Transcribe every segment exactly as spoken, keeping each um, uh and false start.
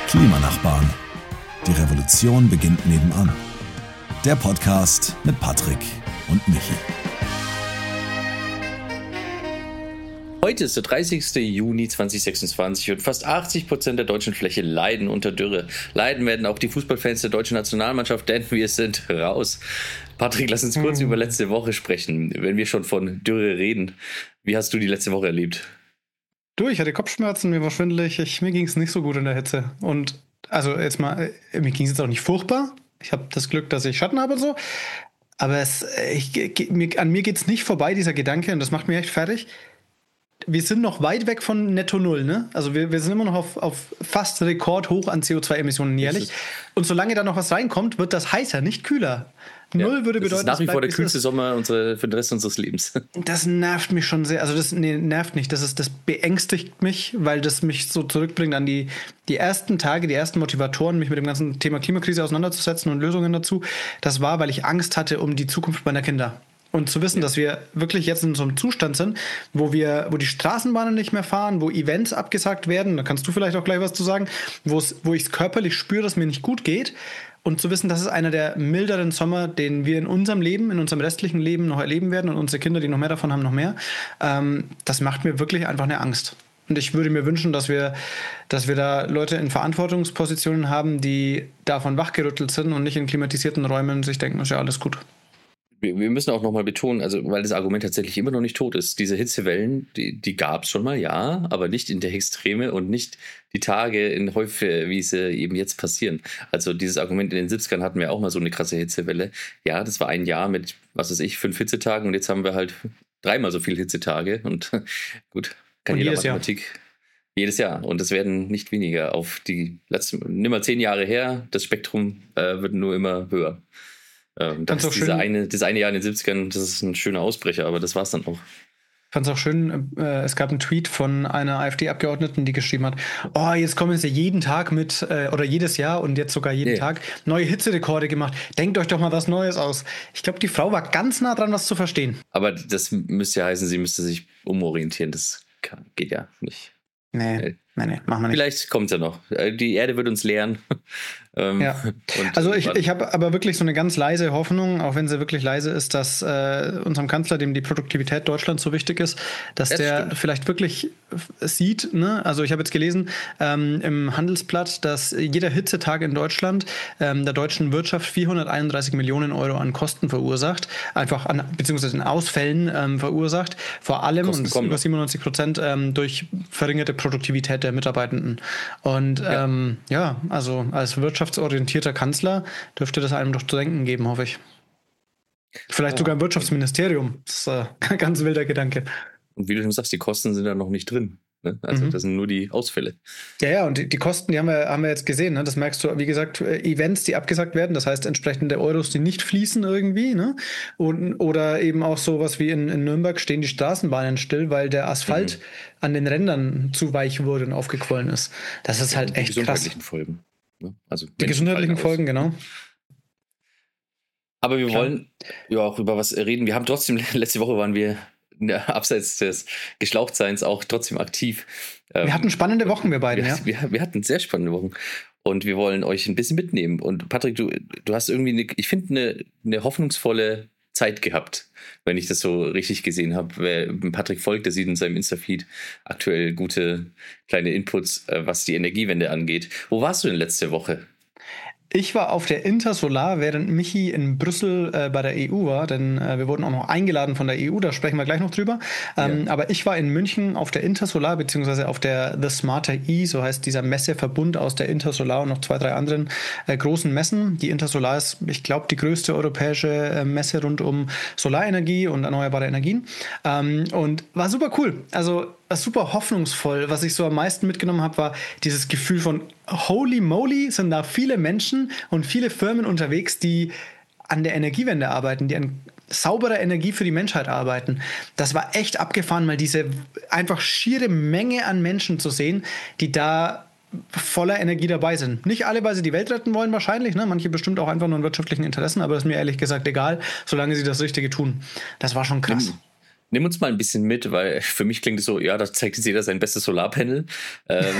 Klimanachbarn. Die Revolution beginnt nebenan. Der Podcast mit Patrick und Michi. Heute ist der dreißigster Juni zweitausendsechsundzwanzig und fast achtzig Prozent der deutschen Fläche leiden unter Dürre. Leiden werden auch die Fußballfans der deutschen Nationalmannschaft, denn wir sind raus. Patrick, lass uns kurz mhm. über letzte Woche sprechen, wenn wir schon von Dürre reden. Wie hast du die letzte Woche erlebt? Du, ich hatte Kopfschmerzen, mir war schwindelig, ich, mir ging es nicht so gut in der Hitze. Und also jetzt mal, mir ging es jetzt auch nicht furchtbar. Ich habe das Glück, dass ich Schatten habe und so. Aber es, ich, mir, an mir geht es nicht vorbei, dieser Gedanke, und das macht mich echt fertig. Wir sind noch weit weg von Netto Null, ne? Also wir, wir sind immer noch auf, auf fast rekordhoch an C O zwei Emissionen jährlich. Und solange da noch was reinkommt, wird das heißer, nicht kühler. Null ja, würde bedeuten, das ist nach wie vor der kühlste Sommer unsere, für den Rest unseres Lebens. Das nervt mich schon sehr. Also das nee, nervt nicht. Das ist, das beängstigt mich, weil das mich so zurückbringt an die, die ersten Tage, die ersten Motivatoren, mich mit dem ganzen Thema Klimakrise auseinanderzusetzen und Lösungen dazu. Das war, weil ich Angst hatte um die Zukunft meiner Kinder. Und zu wissen, ja. dass wir wirklich jetzt in so einem Zustand sind, wo wir, wo die Straßenbahnen nicht mehr fahren, wo Events abgesagt werden, da kannst du vielleicht auch gleich was zu sagen, wo ich es körperlich spüre, dass mir nicht gut geht. Und zu wissen, das ist einer der milderen Sommer, den wir in unserem Leben, in unserem restlichen Leben noch erleben werden und unsere Kinder, die noch mehr davon haben, noch mehr. Ähm, das macht mir wirklich einfach eine Angst. Und ich würde mir wünschen, dass wir, dass wir da Leute in Verantwortungspositionen haben, die davon wachgerüttelt sind und nicht in klimatisierten Räumen sich denken, ist ja alles gut. Wir müssen auch nochmal betonen, also weil das Argument tatsächlich immer noch nicht tot ist, diese Hitzewellen, die, die gab es schon mal, ja, aber nicht in der Extreme und nicht die Tage in Häufe, wie sie eben jetzt passieren. Also dieses Argument in den siebzigern hatten wir auch mal so eine krasse Hitzewelle. Ja, das war ein Jahr mit, was weiß ich, fünf Hitzetagen und jetzt haben wir halt dreimal so viele Hitzetage und gut, kann und jeder jedes Mathematik. Jahr. Jedes Jahr und es werden nicht weniger auf die letzten, nimm mal zehn Jahre her, das Spektrum äh, wird nur immer höher. Ähm, das, ist diese eine, das eine Jahr in den siebzigern, das ist ein schöner Ausbrecher, aber das war es dann auch. Ich fand es auch schön, äh, es gab einen Tweet von einer AfD-Abgeordneten, die geschrieben hat, oh, jetzt kommen sie jeden Tag mit, äh, oder jedes Jahr und jetzt sogar jeden nee. Tag, neue Hitzerekorde gemacht. Denkt euch doch mal was Neues aus. Ich glaube, die Frau war ganz nah dran, was zu verstehen. Aber das müsste ja heißen, sie müsste sich umorientieren. Das kann, geht ja nicht. Nee, nee, nee, machen wir nicht. Vielleicht kommt es ja noch. Die Erde wird uns lehren. ähm, ja. Also ich, ich habe aber wirklich so eine ganz leise Hoffnung, auch wenn sie wirklich leise ist, dass äh, unserem Kanzler, dem die Produktivität Deutschlands so wichtig ist, dass das der stimmt. vielleicht wirklich sieht, ne? Also ich habe jetzt gelesen ähm, im Handelsblatt, dass jeder Hitzetag in Deutschland ähm, der deutschen Wirtschaft vierhunderteinunddreißig Millionen Euro an Kosten verursacht, einfach an, beziehungsweise in Ausfällen ähm, verursacht, vor allem, Kosten und das über siebenundneunzig Prozent ähm, durch verringerte Produktivität der Mitarbeitenden. Und ja, ähm, ja also als wirtschaftsorientierter Kanzler dürfte das einem doch zu denken geben, hoffe ich. Vielleicht ja. sogar im Wirtschaftsministerium. Das ist ein ganz wilder Gedanke. Und wie du schon sagst, die Kosten sind da noch nicht drin. Ne? Also mhm. das sind nur die Ausfälle. Ja, ja, und die, die Kosten, die haben wir, haben wir jetzt gesehen. Ne? Das merkst du, wie gesagt, Events, die abgesagt werden, das heißt entsprechende Euros, die nicht fließen irgendwie. Ne? Und, oder eben auch sowas wie in, in Nürnberg stehen die Straßenbahnen still, weil der Asphalt mhm. an den Rändern zu weich wurde und aufgequollen ist. Das ist halt die echt krass. Die gesundheitlichen Folgen. Ne? Also die gesundheitlichen Folgen, genau. Aber wir Klar. wollen ja auch über was reden. Wir haben trotzdem, letzte Woche waren wir ja, abseits des Geschlauchtseins auch trotzdem aktiv. Wir hatten spannende Wochen, wir beiden, wir, ja. Wir, wir hatten sehr spannende Wochen. Und wir wollen euch ein bisschen mitnehmen. Und Patrick, du, du hast irgendwie, eine, ich finde, eine, eine hoffnungsvolle Zeit gehabt, wenn ich das so richtig gesehen habe. Wer Patrick folgt, der sieht in seinem Insta-Feed aktuell gute kleine Inputs, was die Energiewende angeht. Wo warst du denn letzte Woche? Ich war auf der Intersolar, während Michi in Brüssel äh, bei der E U war, denn äh, wir wurden auch noch eingeladen von der E U, da sprechen wir gleich noch drüber. Ähm, ja. Aber ich war in München auf der Intersolar, beziehungsweise auf der The Smarter E, so heißt dieser Messeverbund aus der Intersolar und noch zwei, drei anderen äh, großen Messen. Die Intersolar ist, ich glaube, die größte europäische äh, Messe rund um Solarenergie und erneuerbare Energien. Ähm, und war super cool. Also super hoffnungsvoll. Was ich so am meisten mitgenommen habe, war dieses Gefühl von holy moly, sind da viele Menschen und viele Firmen unterwegs, die an der Energiewende arbeiten, die an sauberer Energie für die Menschheit arbeiten. Das war echt abgefahren, mal diese einfach schiere Menge an Menschen zu sehen, die da voller Energie dabei sind. Nicht alle, weil sie die Welt retten wollen wahrscheinlich, ne? Manche bestimmt auch einfach nur in wirtschaftlichen Interessen, aber das ist mir ehrlich gesagt egal, solange sie das Richtige tun. Das war schon krass. Nimm uns mal ein bisschen mit, weil für mich klingt es so, ja, da zeigt jetzt jeder sein bestes Solarpanel ähm,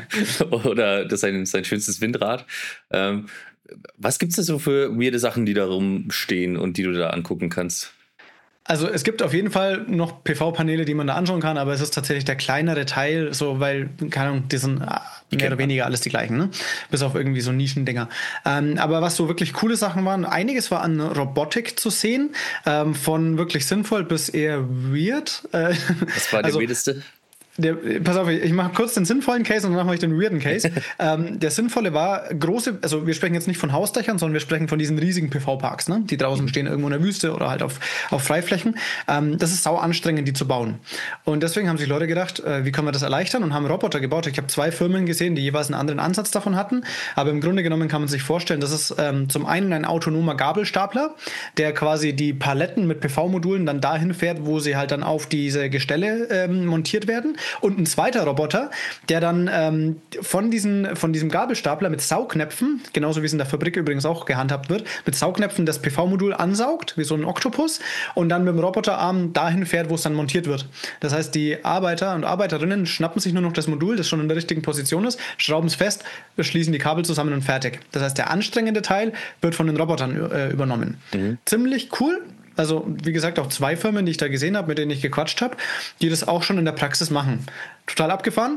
oder das sein, sein schönstes Windrad. Ähm, was gibt es da so für weirde Sachen, die da rumstehen und die du da angucken kannst? Also es gibt auf jeden Fall noch P V-Paneele, die man da anschauen kann, aber es ist tatsächlich der kleinere Teil, so weil, keine Ahnung, die sind mehr oder weniger alles die gleichen, ne? Bis auf irgendwie so Nischendinger. Ähm, aber was so wirklich coole Sachen waren, einiges war an Robotik zu sehen, ähm, von wirklich sinnvoll bis eher weird. Äh, was war der also, weirdeste? Der, pass auf, ich mache kurz den sinnvollen Case und dann mache ich den weirden Case. ähm, der sinnvolle war große, also wir sprechen jetzt nicht von Hausdächern, sondern wir sprechen von diesen riesigen P V-Parks, ne? Die draußen stehen irgendwo in der Wüste oder halt auf, auf Freiflächen. Ähm, das ist sau anstrengend, die zu bauen. Und deswegen haben sich Leute gedacht, äh, wie können wir das erleichtern und haben Roboter gebaut. Ich habe zwei Firmen gesehen, die jeweils einen anderen Ansatz davon hatten. Aber im Grunde genommen kann man sich vorstellen, das ist ähm, zum einen ein autonomer Gabelstapler, der quasi die Paletten mit P V-Modulen dann dahin fährt, wo sie halt dann auf diese Gestelle ähm, montiert werden. Und ein zweiter Roboter, der dann ähm, von, diesen, von diesem Gabelstapler mit Saugnäpfen, genauso wie es in der Fabrik übrigens auch gehandhabt wird, mit Saugnäpfen das P V-Modul ansaugt, wie so ein Oktopus, und dann mit dem Roboterarm dahin fährt, wo es dann montiert wird. Das heißt, die Arbeiter und Arbeiterinnen schnappen sich nur noch das Modul, das schon in der richtigen Position ist, schrauben es fest, schließen die Kabel zusammen und fertig. Das heißt, der anstrengende Teil wird von den Robotern äh, übernommen. Mhm. Ziemlich cool. Also, wie gesagt, auch zwei Firmen, die ich da gesehen habe, mit denen ich gequatscht habe, die das auch schon in der Praxis machen. Total abgefahren.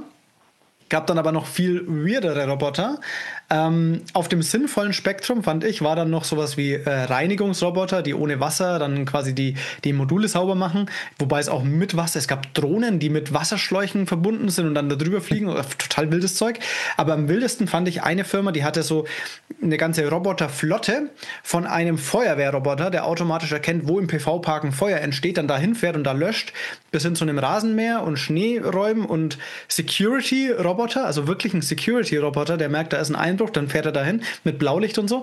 Gab dann aber noch viel weirdere Roboter. Ähm, auf dem sinnvollen Spektrum, fand ich, war dann noch sowas wie äh, Reinigungsroboter, die ohne Wasser dann quasi die, die Module sauber machen. Wobei es auch mit Wasser, es gab Drohnen, die mit Wasserschläuchen verbunden sind und dann da drüber fliegen. Total wildes Zeug. Aber am wildesten fand ich eine Firma, die hatte so eine ganze Roboterflotte von einem Feuerwehrroboter, der automatisch erkennt, wo im P V-Park ein Feuer entsteht, dann dahin fährt und da löscht, bis hin zu einem Rasenmäher und Schneeräumen und Security-Roboter, also wirklich ein Security-Roboter, der merkt, da ist ein Einbruch, dann fährt er dahin mit Blaulicht und so.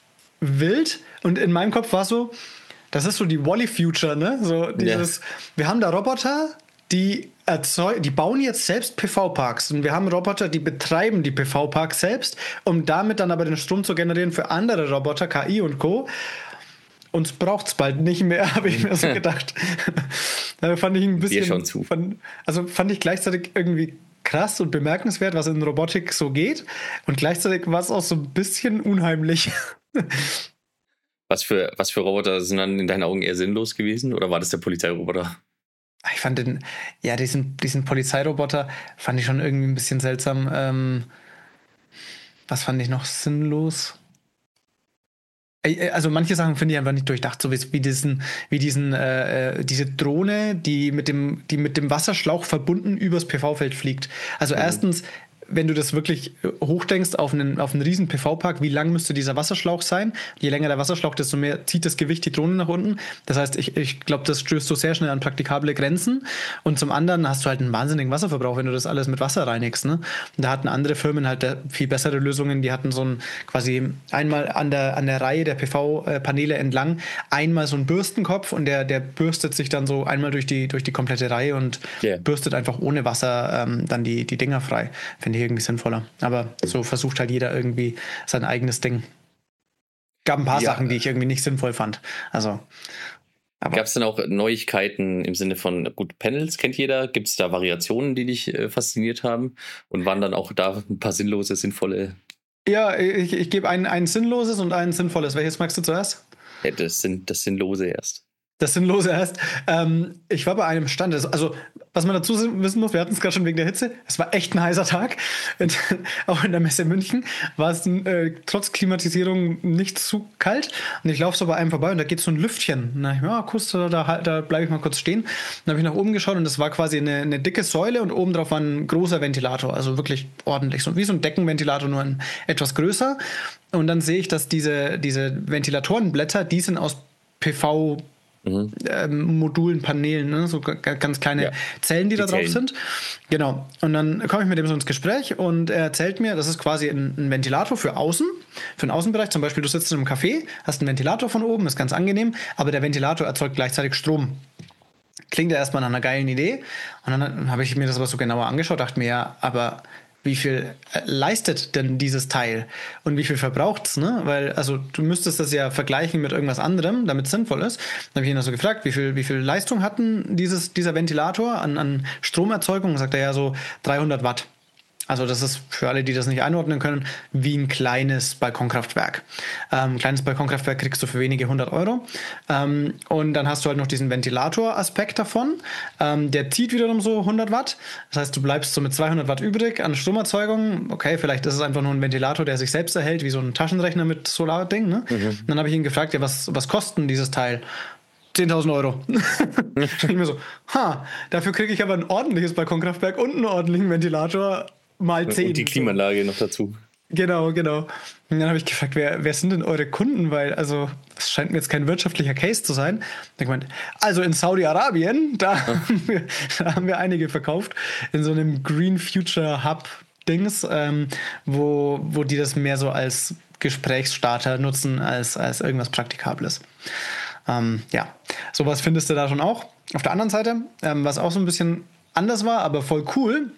Wild. Und in meinem Kopf war so, das ist so die Wall-E-Future, ne? So dieses, ja. Wir haben da Roboter, die erzeugen, die bauen jetzt selbst P V-Parks. Und wir haben Roboter, die betreiben die P V-Parks selbst, um damit dann aber den Strom zu generieren für andere Roboter, K I und Co. Uns braucht es bald nicht mehr, habe ich mir so gedacht. Da fand ich ein bisschen. Schon zu. Fand, also fand ich gleichzeitig irgendwie krass und bemerkenswert, was in Robotik so geht. Und gleichzeitig war es auch so ein bisschen unheimlich. Was für, was für Roboter sind dann in deinen Augen eher sinnlos gewesen? Oder war das der Polizeiroboter? Ich fand den, ja, diesen, diesen Polizeiroboter fand ich schon irgendwie ein bisschen seltsam. Ähm, was fand ich noch sinnlos? Also manche Sachen finde ich einfach nicht durchdacht, so wie diesen, wie diesen, äh, diese Drohne, die mit dem, die mit dem Wasserschlauch verbunden übers P V-Feld fliegt. Also mhm. erstens, wenn du das wirklich hochdenkst auf einen, auf einen riesen P V-Park, wie lang müsste dieser Wasserschlauch sein? Je länger der Wasserschlauch, desto mehr zieht das Gewicht die Drohne nach unten. Das heißt, ich, ich glaube, das stößt so sehr schnell an praktikable Grenzen. Und zum anderen hast du halt einen wahnsinnigen Wasserverbrauch, wenn du das alles mit Wasser reinigst. Ne? Und da hatten andere Firmen halt viel bessere Lösungen. Die hatten so ein quasi einmal an der, an der Reihe der P V-Paneele entlang einmal so einen Bürstenkopf und der, der bürstet sich dann so einmal durch die, durch die komplette Reihe und yeah. bürstet einfach ohne Wasser ähm, dann die, die Dinger frei. Finde ich irgendwie sinnvoller. Aber so versucht halt jeder irgendwie sein eigenes Ding. Gab ein paar ja, Sachen, die ich irgendwie nicht sinnvoll fand. Also. Gab es denn auch Neuigkeiten im Sinne von, gut, Panels kennt jeder, gibt es da Variationen, die dich äh, fasziniert haben? Und waren dann auch da ein paar sinnlose, sinnvolle? Ja, ich, ich gebe ein, ein sinnloses und ein sinnvolles. Welches magst du zuerst? Ja, das, sind, das Sinnlose erst. Das Sinnlose erst. Ähm, ich war bei einem Stand, also was man dazu wissen muss, wir hatten es gerade schon wegen der Hitze, es war echt ein heißer Tag. Und auch in der Messe München war es äh, trotz Klimatisierung nicht zu kalt. Und ich laufe so bei einem vorbei und da geht so ein Lüftchen. Und da dachte ich mir, ja, kurz, da, da bleibe ich mal kurz stehen. Dann habe ich nach oben geschaut und das war quasi eine, eine dicke Säule und oben drauf war ein großer Ventilator, also wirklich ordentlich, so wie so ein Deckenventilator, nur ein, etwas größer. Und dann sehe ich, dass diese, diese Ventilatorenblätter, die sind aus P V Mhm. Ähm, Modulen, Paneelen, ne? So g- ganz kleine ja. Zellen, die, die da drauf Zellen. sind. Genau. Und dann komme ich mit dem so ins Gespräch und er erzählt mir, das ist quasi ein, ein Ventilator für außen, für den Außenbereich. Zum Beispiel, du sitzt in einem Café, hast einen Ventilator von oben, ist ganz angenehm, aber der Ventilator erzeugt gleichzeitig Strom. Klingt ja erstmal nach einer geilen Idee. Und dann habe ich mir das aber so genauer angeschaut, dachte mir, ja, aber wie viel äh, leistet denn dieses Teil und wie viel verbraucht es, ne? Weil, also du müsstest das ja vergleichen mit irgendwas anderem, damit es sinnvoll ist. Dann habe ich ihn also gefragt, wie viel, wie viel Leistung hatten dieses, dieser Ventilator an, an Stromerzeugung? Sagt er ja so dreihundert Watt. Also das ist für alle, die das nicht einordnen können, wie ein kleines Balkonkraftwerk. Ähm, ein kleines Balkonkraftwerk kriegst du für wenige hundert Euro. Ähm, und dann hast du halt noch diesen Ventilator-Aspekt davon. Ähm, der zieht wiederum so hundert Watt. Das heißt, du bleibst so mit zweihundert Watt übrig an Stromerzeugung. Okay, vielleicht ist es einfach nur ein Ventilator, der sich selbst erhält, wie so ein Taschenrechner mit Solarding. Ne? Mhm. Dann habe ich ihn gefragt, ja, was, was kostet denn dieses Teil? zehntausend Euro. Ich mir so, ha, dafür kriege ich aber ein ordentliches Balkonkraftwerk und einen ordentlichen Ventilator. Mal zehn. Und die Klimaanlage noch dazu. Genau, genau. Und dann habe ich gefragt, wer, wer sind denn eure Kunden? Weil, also, das scheint mir jetzt kein wirtschaftlicher Case zu sein. Ich gemeint, also in Saudi-Arabien, da, haben wir, da haben wir einige verkauft, in so einem Green Future Hub Dings, ähm, wo, wo die das mehr so als Gesprächsstarter nutzen, als, als irgendwas Praktikables. Ähm, ja, sowas findest du da schon auch. Auf der anderen Seite, ähm, was auch so ein bisschen anders war, aber voll cool,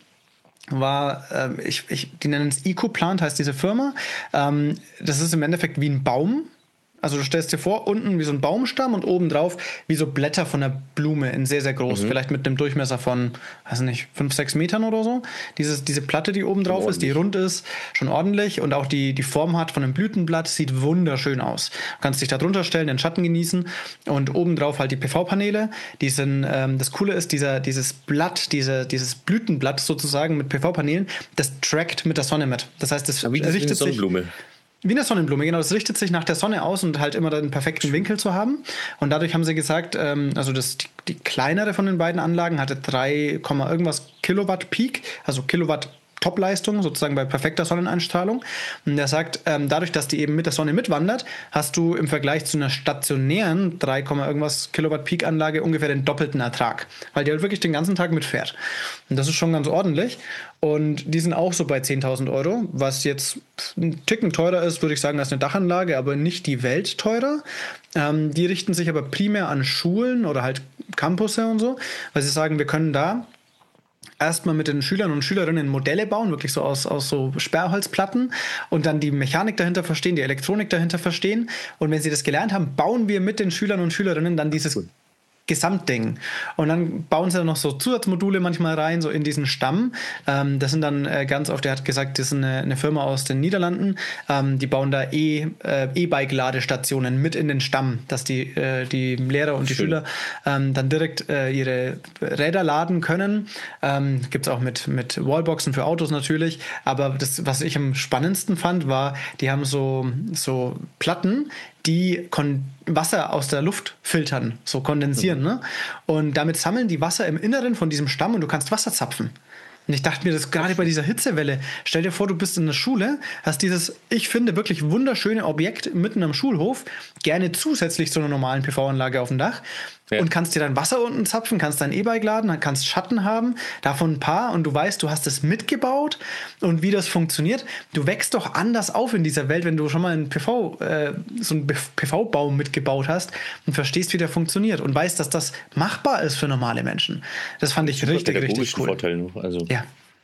war, äh, ich, ich, die nennen es EcoPlant, heißt diese Firma. Ähm, das ist im Endeffekt wie ein Baum. Also du stellst dir vor, unten wie so ein Baumstamm und obendrauf wie so Blätter von einer Blume in sehr, sehr groß. Mhm. Vielleicht mit einem Durchmesser von, weiß nicht, fünf, sechs Metern oder so. Dieses, diese Platte, die oben drauf ist, die rund ist, schon ordentlich und auch die, die Form hat von einem Blütenblatt, sieht wunderschön aus. Du kannst dich da drunter stellen, den Schatten genießen und obendrauf halt die P V-Paneele. Die sind, ähm, das Coole ist, dieser, dieses Blatt, diese, dieses Blütenblatt sozusagen mit P V-Paneelen, das trackt mit der Sonne mit. Das heißt, das wie richtet eine Sonnenblume. sich... Wie eine Sonnenblume, genau. Das richtet sich nach der Sonne aus und halt immer den perfekten Winkel zu haben. Und dadurch haben sie gesagt, ähm, also das, die, die kleinere von den beiden Anlagen hatte drei, irgendwas Kilowatt Peak, also Kilowatt Topleistung, sozusagen bei perfekter Sonneneinstrahlung. Und der sagt, ähm, dadurch, dass die eben mit der Sonne mitwandert, hast du im Vergleich zu einer stationären drei, irgendwas Kilowatt Peak Anlage ungefähr den doppelten Ertrag, weil die halt wirklich den ganzen Tag mitfährt. Und das ist schon ganz ordentlich. Und die sind auch so bei zehntausend Euro, was jetzt ein Ticken teurer ist, würde ich sagen, als eine Dachanlage, aber nicht die Welt teurer. Ähm, die richten sich aber primär an Schulen oder halt Campusse und so, weil sie sagen, wir können da erstmal mit den Schülern und Schülerinnen Modelle bauen, wirklich so aus, aus so Sperrholzplatten und dann die Mechanik dahinter verstehen, die Elektronik dahinter verstehen. Und wenn sie das gelernt haben, bauen wir mit den Schülern und Schülerinnen dann dieses cool. Gesamtding. Und dann bauen sie dann noch so Zusatzmodule manchmal rein, so in diesen Stamm. Ähm, das sind dann äh, ganz oft, der hat gesagt, das ist eine, eine Firma aus den Niederlanden, ähm, die bauen da E, äh, E-Bike-Ladestationen mit in den Stamm, dass die, äh, die Lehrer und die Schön. Schüler ähm, dann direkt äh, ihre Räder laden können. Ähm, gibt es auch mit, mit Wallboxen für Autos natürlich. Aber das, was ich am spannendsten fand, war, die haben so, so Platten, die Kon- Wasser aus der Luft filtern, so kondensieren. Mhm. Ne? Und damit sammeln die Wasser im Inneren von diesem Stamm und du kannst Wasser zapfen. Und ich dachte mir, das gerade bei dieser Hitzewelle, stell dir vor, du bist in der Schule, hast dieses, ich finde, wirklich wunderschöne Objekt mitten am Schulhof, gerne zusätzlich zu einer normalen P V-Anlage auf dem Dach, ja. Und kannst dir dann Wasser unten zapfen, kannst dein E-Bike laden, kannst Schatten haben, davon ein paar und du weißt, du hast es mitgebaut und wie das funktioniert. Du wächst doch anders auf in dieser Welt, wenn du schon mal einen P V, äh, so einen P V-Baum mitgebaut hast und verstehst, wie der funktioniert und weißt, dass das machbar ist für normale Menschen. Das fand ich richtig, richtig cool. Vorteil noch, also. Ja.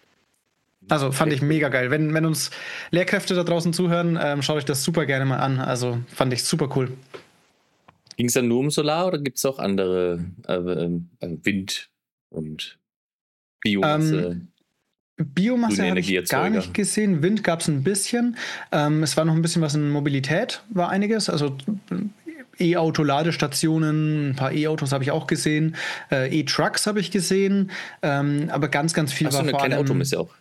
Also fand ich mega geil. Wenn, wenn uns Lehrkräfte da draußen zuhören, ähm, schaut euch das super gerne mal an. Also fand ich super cool. Ging es dann nur um Solar oder gibt es auch andere äh, äh, Wind und Biomasse? Ähm, Biomasse habe ich gar nicht gesehen. Wind gab es ein bisschen. Ähm, es war noch ein bisschen was in Mobilität, war einiges. Also E-Auto-Ladestationen, ein paar E-Autos habe ich auch gesehen. Äh, E-Trucks habe ich gesehen. Ähm, aber ganz, ganz viel Hast war du eine kleine Automesse auch?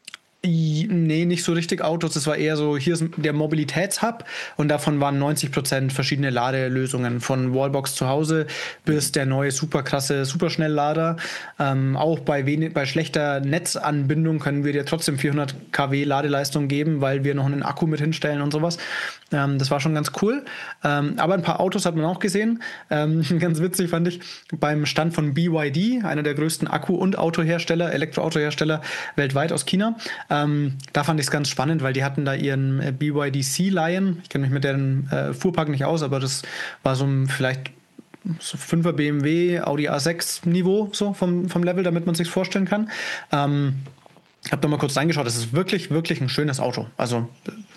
Nee, nicht so richtig Autos. Das war eher so, hier ist der Mobilitätshub und davon waren neunzig Prozent verschiedene Ladelösungen. Von Wallbox zu Hause bis der neue super krasse Superschnelllader. Ähm, auch bei, wenig, bei schlechter Netzanbindung können wir dir trotzdem vierhundert Kilowatt Ladeleistung geben, weil wir noch einen Akku mit hinstellen und sowas. Ähm, das war schon ganz cool. Ähm, aber ein paar Autos hat man auch gesehen. Ähm, ganz witzig fand ich beim Stand von B Y D, einer der größten Akku- und Autohersteller, Elektroautohersteller weltweit aus China. Ähm, da fand ich es ganz spannend, weil die hatten da ihren äh, B Y D C-Lion. Ich kenne mich mit deren äh, Fuhrpark nicht aus, aber das war so ein vielleicht so fünfer B M W, Audi A sechs Niveau so vom, vom Level, damit man sich vorstellen kann. Ähm, Ich habe da mal kurz reingeschaut, das ist wirklich, wirklich ein schönes Auto. Also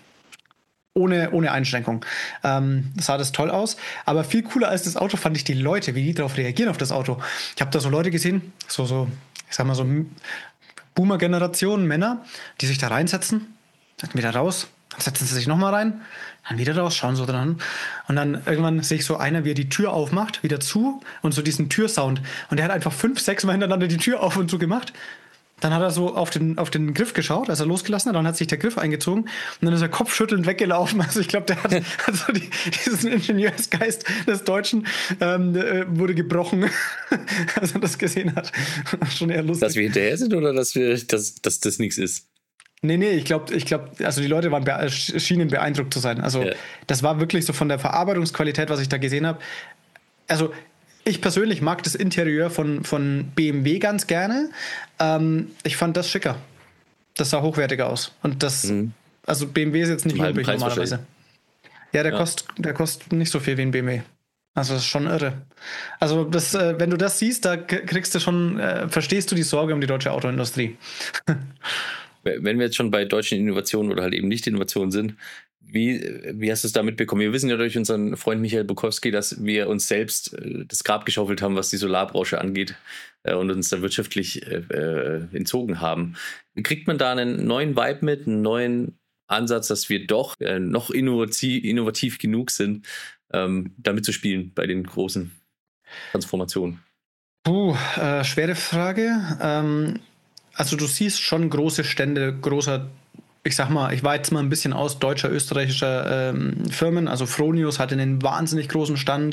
ohne, ohne Einschränkung. Ähm, sah das toll aus. Aber viel cooler als das Auto fand ich die Leute, wie die darauf reagieren auf das Auto. Ich habe da so Leute gesehen, so, so, ich sag mal so Boomer-Generation, Männer, die sich da reinsetzen, dann wieder raus, dann setzen sie sich nochmal rein, dann wieder raus, schauen so dran. Und dann irgendwann sehe ich so einer, wie er die Tür aufmacht, wieder zu und so diesen Türsound. Und der hat einfach fünf, sechs Mal hintereinander die Tür auf und zu gemacht. Dann hat er so auf den, auf den Griff geschaut, als er losgelassen hat, dann hat sich der Griff eingezogen und dann ist er kopfschüttelnd weggelaufen. Also ich glaube, der hat also die, diesen Ingenieursgeist des Deutschen ähm, wurde gebrochen, als er das gesehen hat. Schon eher lustig. Dass wir hinterher sind oder dass wir, dass, dass das nichts ist? Nee, nee, ich glaube, ich glaub, also die Leute waren bee- schienen beeindruckt zu sein. Also ja. Das war wirklich so von der Verarbeitungsqualität, was ich da gesehen habe. Also ich persönlich mag das Interieur von, von B M W ganz gerne. Ähm, ich fand das schicker. Das sah hochwertiger aus. Und das, mhm. also B M W ist jetzt nicht lobig normalerweise. Ja, der, ja. Kost, der kostet nicht so viel wie ein B M W. Also das ist schon irre. Also das, äh, wenn du das siehst, da kriegst du schon, äh, verstehst du die Sorge um die deutsche Autoindustrie. Wenn wir jetzt schon bei deutschen Innovationen oder halt eben nicht Innovationen sind, wie, wie hast du es da mitbekommen? Wir wissen ja durch unseren Freund Michael Bukowski, dass wir uns selbst äh, das Grab geschaufelt haben, was die Solarbranche angeht äh, und uns da wirtschaftlich äh, entzogen haben. Kriegt man da einen neuen Vibe mit, einen neuen Ansatz, dass wir doch äh, noch innovativ, innovativ genug sind, ähm, damit zu spielen bei den großen Transformationen? Puh, äh, schwere Frage. Ähm, also du siehst schon große Stände, großer, ich sag mal, ich war jetzt mal ein bisschen aus deutscher, österreichischer ähm, Firmen. Also Fronius hatte einen wahnsinnig großen Stand.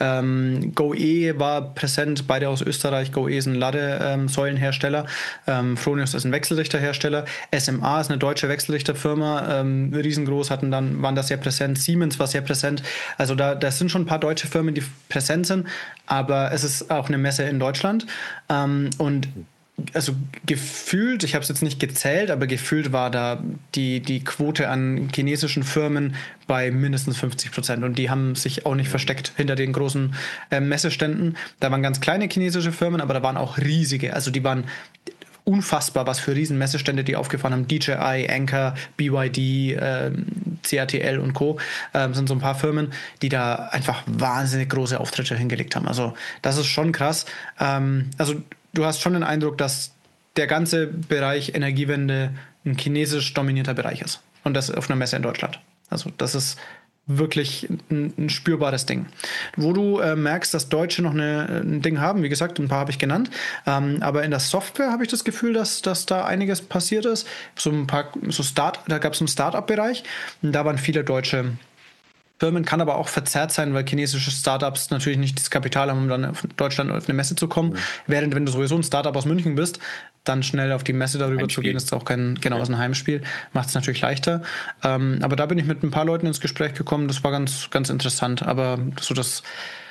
Ähm, GoE war präsent, beide aus Österreich. GoE ist ein Ladesäulenhersteller. Ähm, Fronius ist ein Wechselrichterhersteller. S M A ist eine deutsche Wechselrichterfirma, ähm, riesengroß, hatten dann, waren da sehr präsent. Siemens war sehr präsent. Also da, das sind schon ein paar deutsche Firmen, die präsent sind. Aber es ist auch eine Messe in Deutschland. Ähm, und also gefühlt, ich habe es jetzt nicht gezählt, aber gefühlt war da die, die Quote an chinesischen Firmen bei mindestens fünfzig Prozent. Und die haben sich auch nicht versteckt hinter den großen äh, Messeständen. Da waren ganz kleine chinesische Firmen, aber da waren auch riesige. Also die waren unfassbar, was für riesen Messestände die aufgefahren haben. D J I, Anker, B Y D, äh, C A T L und Co. Äh, sind so ein paar Firmen, die da einfach wahnsinnig große Auftritte hingelegt haben. Also das ist schon krass. Ähm, also du hast schon den Eindruck, dass der ganze Bereich Energiewende ein chinesisch dominierter Bereich ist. Und das auf einer Messe in Deutschland. Also das ist wirklich ein, ein spürbares Ding. Wo du äh, merkst, dass Deutsche noch eine, ein Ding haben, wie gesagt, ein paar habe ich genannt, ähm, aber in der Software habe ich das Gefühl, dass, dass da einiges passiert ist. So ein paar, so Start, da gab es einen Start-up-Bereich und da waren viele deutsche Firmen, kann aber auch verzerrt sein, weil chinesische Startups natürlich nicht das Kapital haben, um dann auf Deutschland auf eine Messe zu kommen. Mhm. Während, wenn du sowieso ein Startup aus München bist, dann schnell auf die Messe darüber Heimspiel. zu gehen, ist auch kein, genau, ja. ist ein Heimspiel, macht es natürlich leichter. Ähm, aber da bin ich mit ein paar Leuten ins Gespräch gekommen, das war ganz, ganz interessant. Aber so das,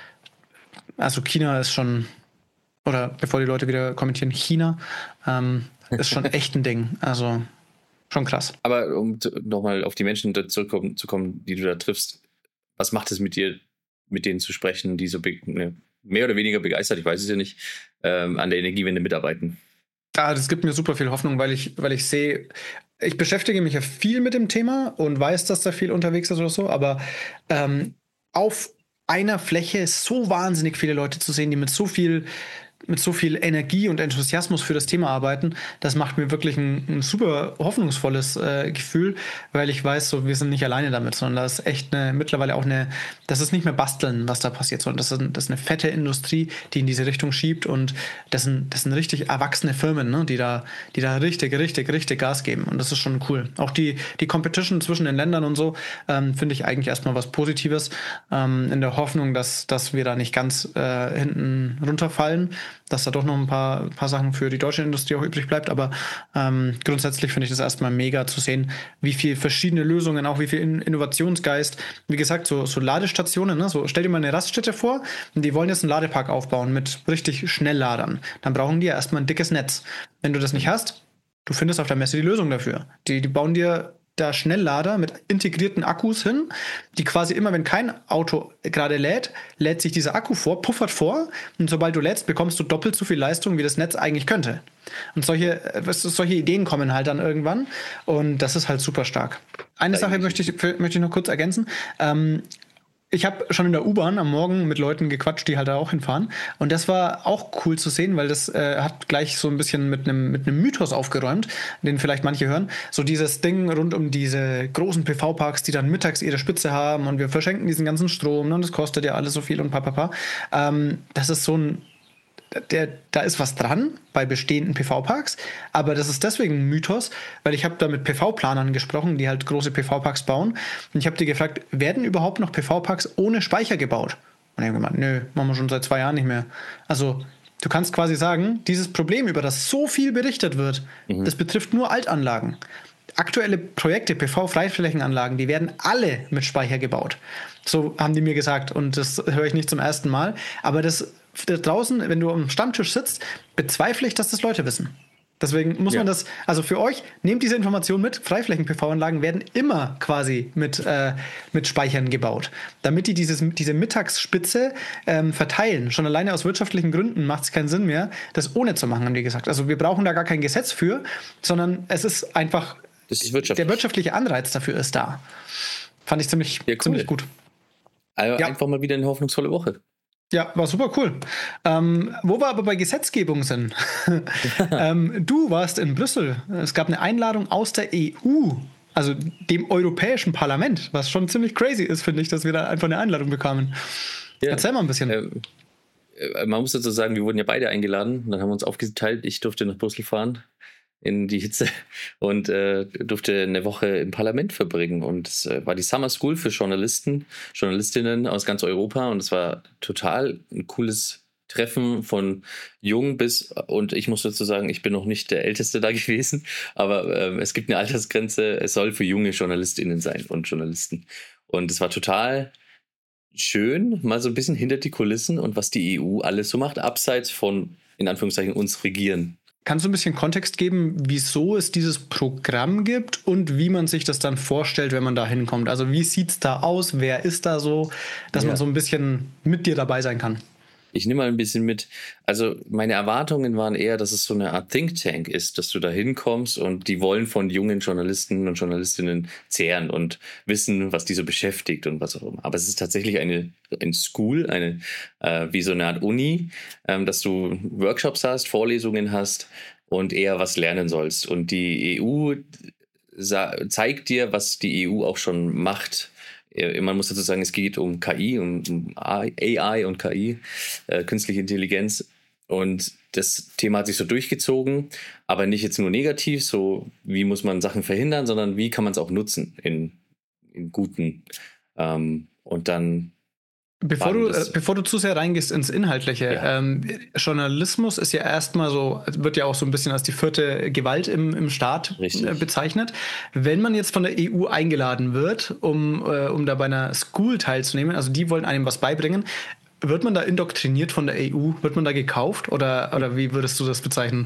also China ist schon, oder bevor die Leute wieder kommentieren, China ähm, ist schon echt ein Ding. Also schon krass. Aber um nochmal auf die Menschen zurückzukommen, zu kommen, die du da triffst, was macht es mit dir, mit denen zu sprechen, die so be- ne, mehr oder weniger begeistert, ich weiß es ja nicht, ähm, an der Energiewende mitarbeiten? Ja, das gibt mir super viel Hoffnung, weil ich, weil ich sehe, ich beschäftige mich ja viel mit dem Thema und weiß, dass da viel unterwegs ist oder so, aber ähm, auf einer Fläche so wahnsinnig viele Leute zu sehen, die mit so viel mit so viel Energie und Enthusiasmus für das Thema arbeiten, das macht mir wirklich ein, ein super hoffnungsvolles äh, Gefühl, weil ich weiß, so wir sind nicht alleine damit, sondern das ist echt eine, mittlerweile auch eine, das ist nicht mehr basteln, was da passiert, sondern das ist, das ist eine fette Industrie, die in diese Richtung schiebt und das sind, das sind richtig erwachsene Firmen, ne, die da, die da richtig, richtig, richtig Gas geben und das ist schon cool. Auch die, die Competition zwischen den Ländern und so ähm, finde ich eigentlich erstmal was Positives, ähm, in der Hoffnung, dass, dass wir da nicht ganz äh, hinten runterfallen, dass da doch noch ein paar, paar Sachen für die deutsche Industrie auch übrig bleibt. Aber ähm, grundsätzlich finde ich das erstmal mega zu sehen, wie viele verschiedene Lösungen, auch wie viel Innovationsgeist. Wie gesagt, so, so Ladestationen, ne? So, stell dir mal eine Raststätte vor und die wollen jetzt einen Ladepark aufbauen mit richtig Schnellladern. Dann brauchen die ja erstmal ein dickes Netz. Wenn du das nicht hast, du findest auf der Messe die Lösung dafür. Die, die bauen dir da Schnelllader mit integrierten Akkus hin, die quasi immer, wenn kein Auto gerade lädt, lädt sich dieser Akku vor, puffert vor und sobald du lädst, bekommst du doppelt so viel Leistung, wie das Netz eigentlich könnte. Und solche, solche Ideen kommen halt dann irgendwann und das ist halt super stark. Eine Sache möchte ich, möchte ich noch kurz ergänzen. Ähm, Ich habe schon in der U-Bahn am Morgen mit Leuten gequatscht, die halt da auch hinfahren. Und das war auch cool zu sehen, weil das äh, hat gleich so ein bisschen mit einem mit einem Mythos aufgeräumt, den vielleicht manche hören. So dieses Ding rund um diese großen P V-Parks, die dann mittags ihre Spitze haben und wir verschenken diesen ganzen Strom und das kostet ja alles so viel und papapa. Ähm, das ist so ein Der, da ist was dran bei bestehenden P V-Parks, aber das ist deswegen ein Mythos, weil ich habe da mit P V-Planern gesprochen, die halt große P V-Parks bauen und ich habe die gefragt, werden überhaupt noch P V-Parks ohne Speicher gebaut? Und ich habe gemeint, nö, machen wir schon seit zwei Jahren nicht mehr. Also du kannst quasi sagen, dieses Problem, über das so viel berichtet wird, mhm. das betrifft nur Altanlagen. Aktuelle Projekte, P V-Freiflächenanlagen, die werden alle mit Speicher gebaut. So haben die mir gesagt und das höre ich nicht zum ersten Mal, aber das da draußen, wenn du am Stammtisch sitzt, bezweifle ich, dass das Leute wissen. Deswegen muss ja. man das, also für euch, nehmt diese Information mit, Freiflächen-P V-Anlagen werden immer quasi mit, äh, mit Speichern gebaut, damit die dieses, diese Mittagsspitze ähm, verteilen. Schon alleine aus wirtschaftlichen Gründen macht es keinen Sinn mehr, das ohne zu machen, haben die gesagt. Also wir brauchen da gar kein Gesetz für, sondern es ist einfach, das ist wirtschaftlich. Der wirtschaftliche Anreiz dafür ist da. Fand ich ziemlich, ja, cool. ziemlich gut. Also ja. Einfach mal wieder eine hoffnungsvolle Woche. Ja, war super cool. Ähm, wo wir aber bei Gesetzgebung sind. ähm, du warst in Brüssel. Es gab eine Einladung aus der E U, also dem Europäischen Parlament, was schon ziemlich crazy ist, finde ich, dass wir da einfach eine Einladung bekamen. Ja. Erzähl mal ein bisschen. Äh, man muss dazu sagen, wir wurden ja beide eingeladen. Dann haben wir uns aufgeteilt. Ich durfte nach Brüssel fahren in die Hitze und äh, durfte eine Woche im Parlament verbringen. Und es äh, war die Summer School für Journalisten, Journalistinnen aus ganz Europa. Und es war total ein cooles Treffen von jung bis, und ich muss dazu sagen, ich bin noch nicht der Älteste da gewesen, aber äh, es gibt eine Altersgrenze. Es soll für junge JournalistInnen sein und Journalisten. Und es war total schön, mal so ein bisschen hinter die Kulissen und was die E U alles so macht, abseits von, in Anführungszeichen, uns regieren. Kannst du ein bisschen Kontext geben, wieso es dieses Programm gibt und wie man sich das dann vorstellt, wenn man da hinkommt? Also wie sieht es da aus? Wer ist da so? Dass ja. man so ein bisschen mit dir dabei sein kann. Ich nehme mal ein bisschen mit. Also meine Erwartungen waren eher, dass es so eine Art Think Tank ist, dass du da hinkommst und die wollen von jungen Journalisten und Journalistinnen zehren und wissen, was die so beschäftigt und was auch immer. Aber es ist tatsächlich eine, eine School, eine äh, wie so eine Art Uni, ähm, dass du Workshops hast, Vorlesungen hast und eher was lernen sollst. Und die E U sa- zeigt dir, was die E U auch schon macht. Man muss dazu sagen, es geht um K I, um A I und K I, äh, künstliche Intelligenz. Und das Thema hat sich so durchgezogen, aber nicht jetzt nur negativ, so wie muss man Sachen verhindern, sondern wie kann man es auch nutzen in, in guten. Ähm, und dann Bevor du, äh, bevor du zu sehr reingehst ins Inhaltliche, ja. ähm, Journalismus ist ja erstmal so, wird ja auch so ein bisschen als die vierte Gewalt im, im Staat äh, bezeichnet. Wenn man jetzt von der E U eingeladen wird, um, äh, um da bei einer School teilzunehmen, also die wollen einem was beibringen, wird man da indoktriniert von der E U? Wird man da gekauft oder, oder wie würdest du das bezeichnen?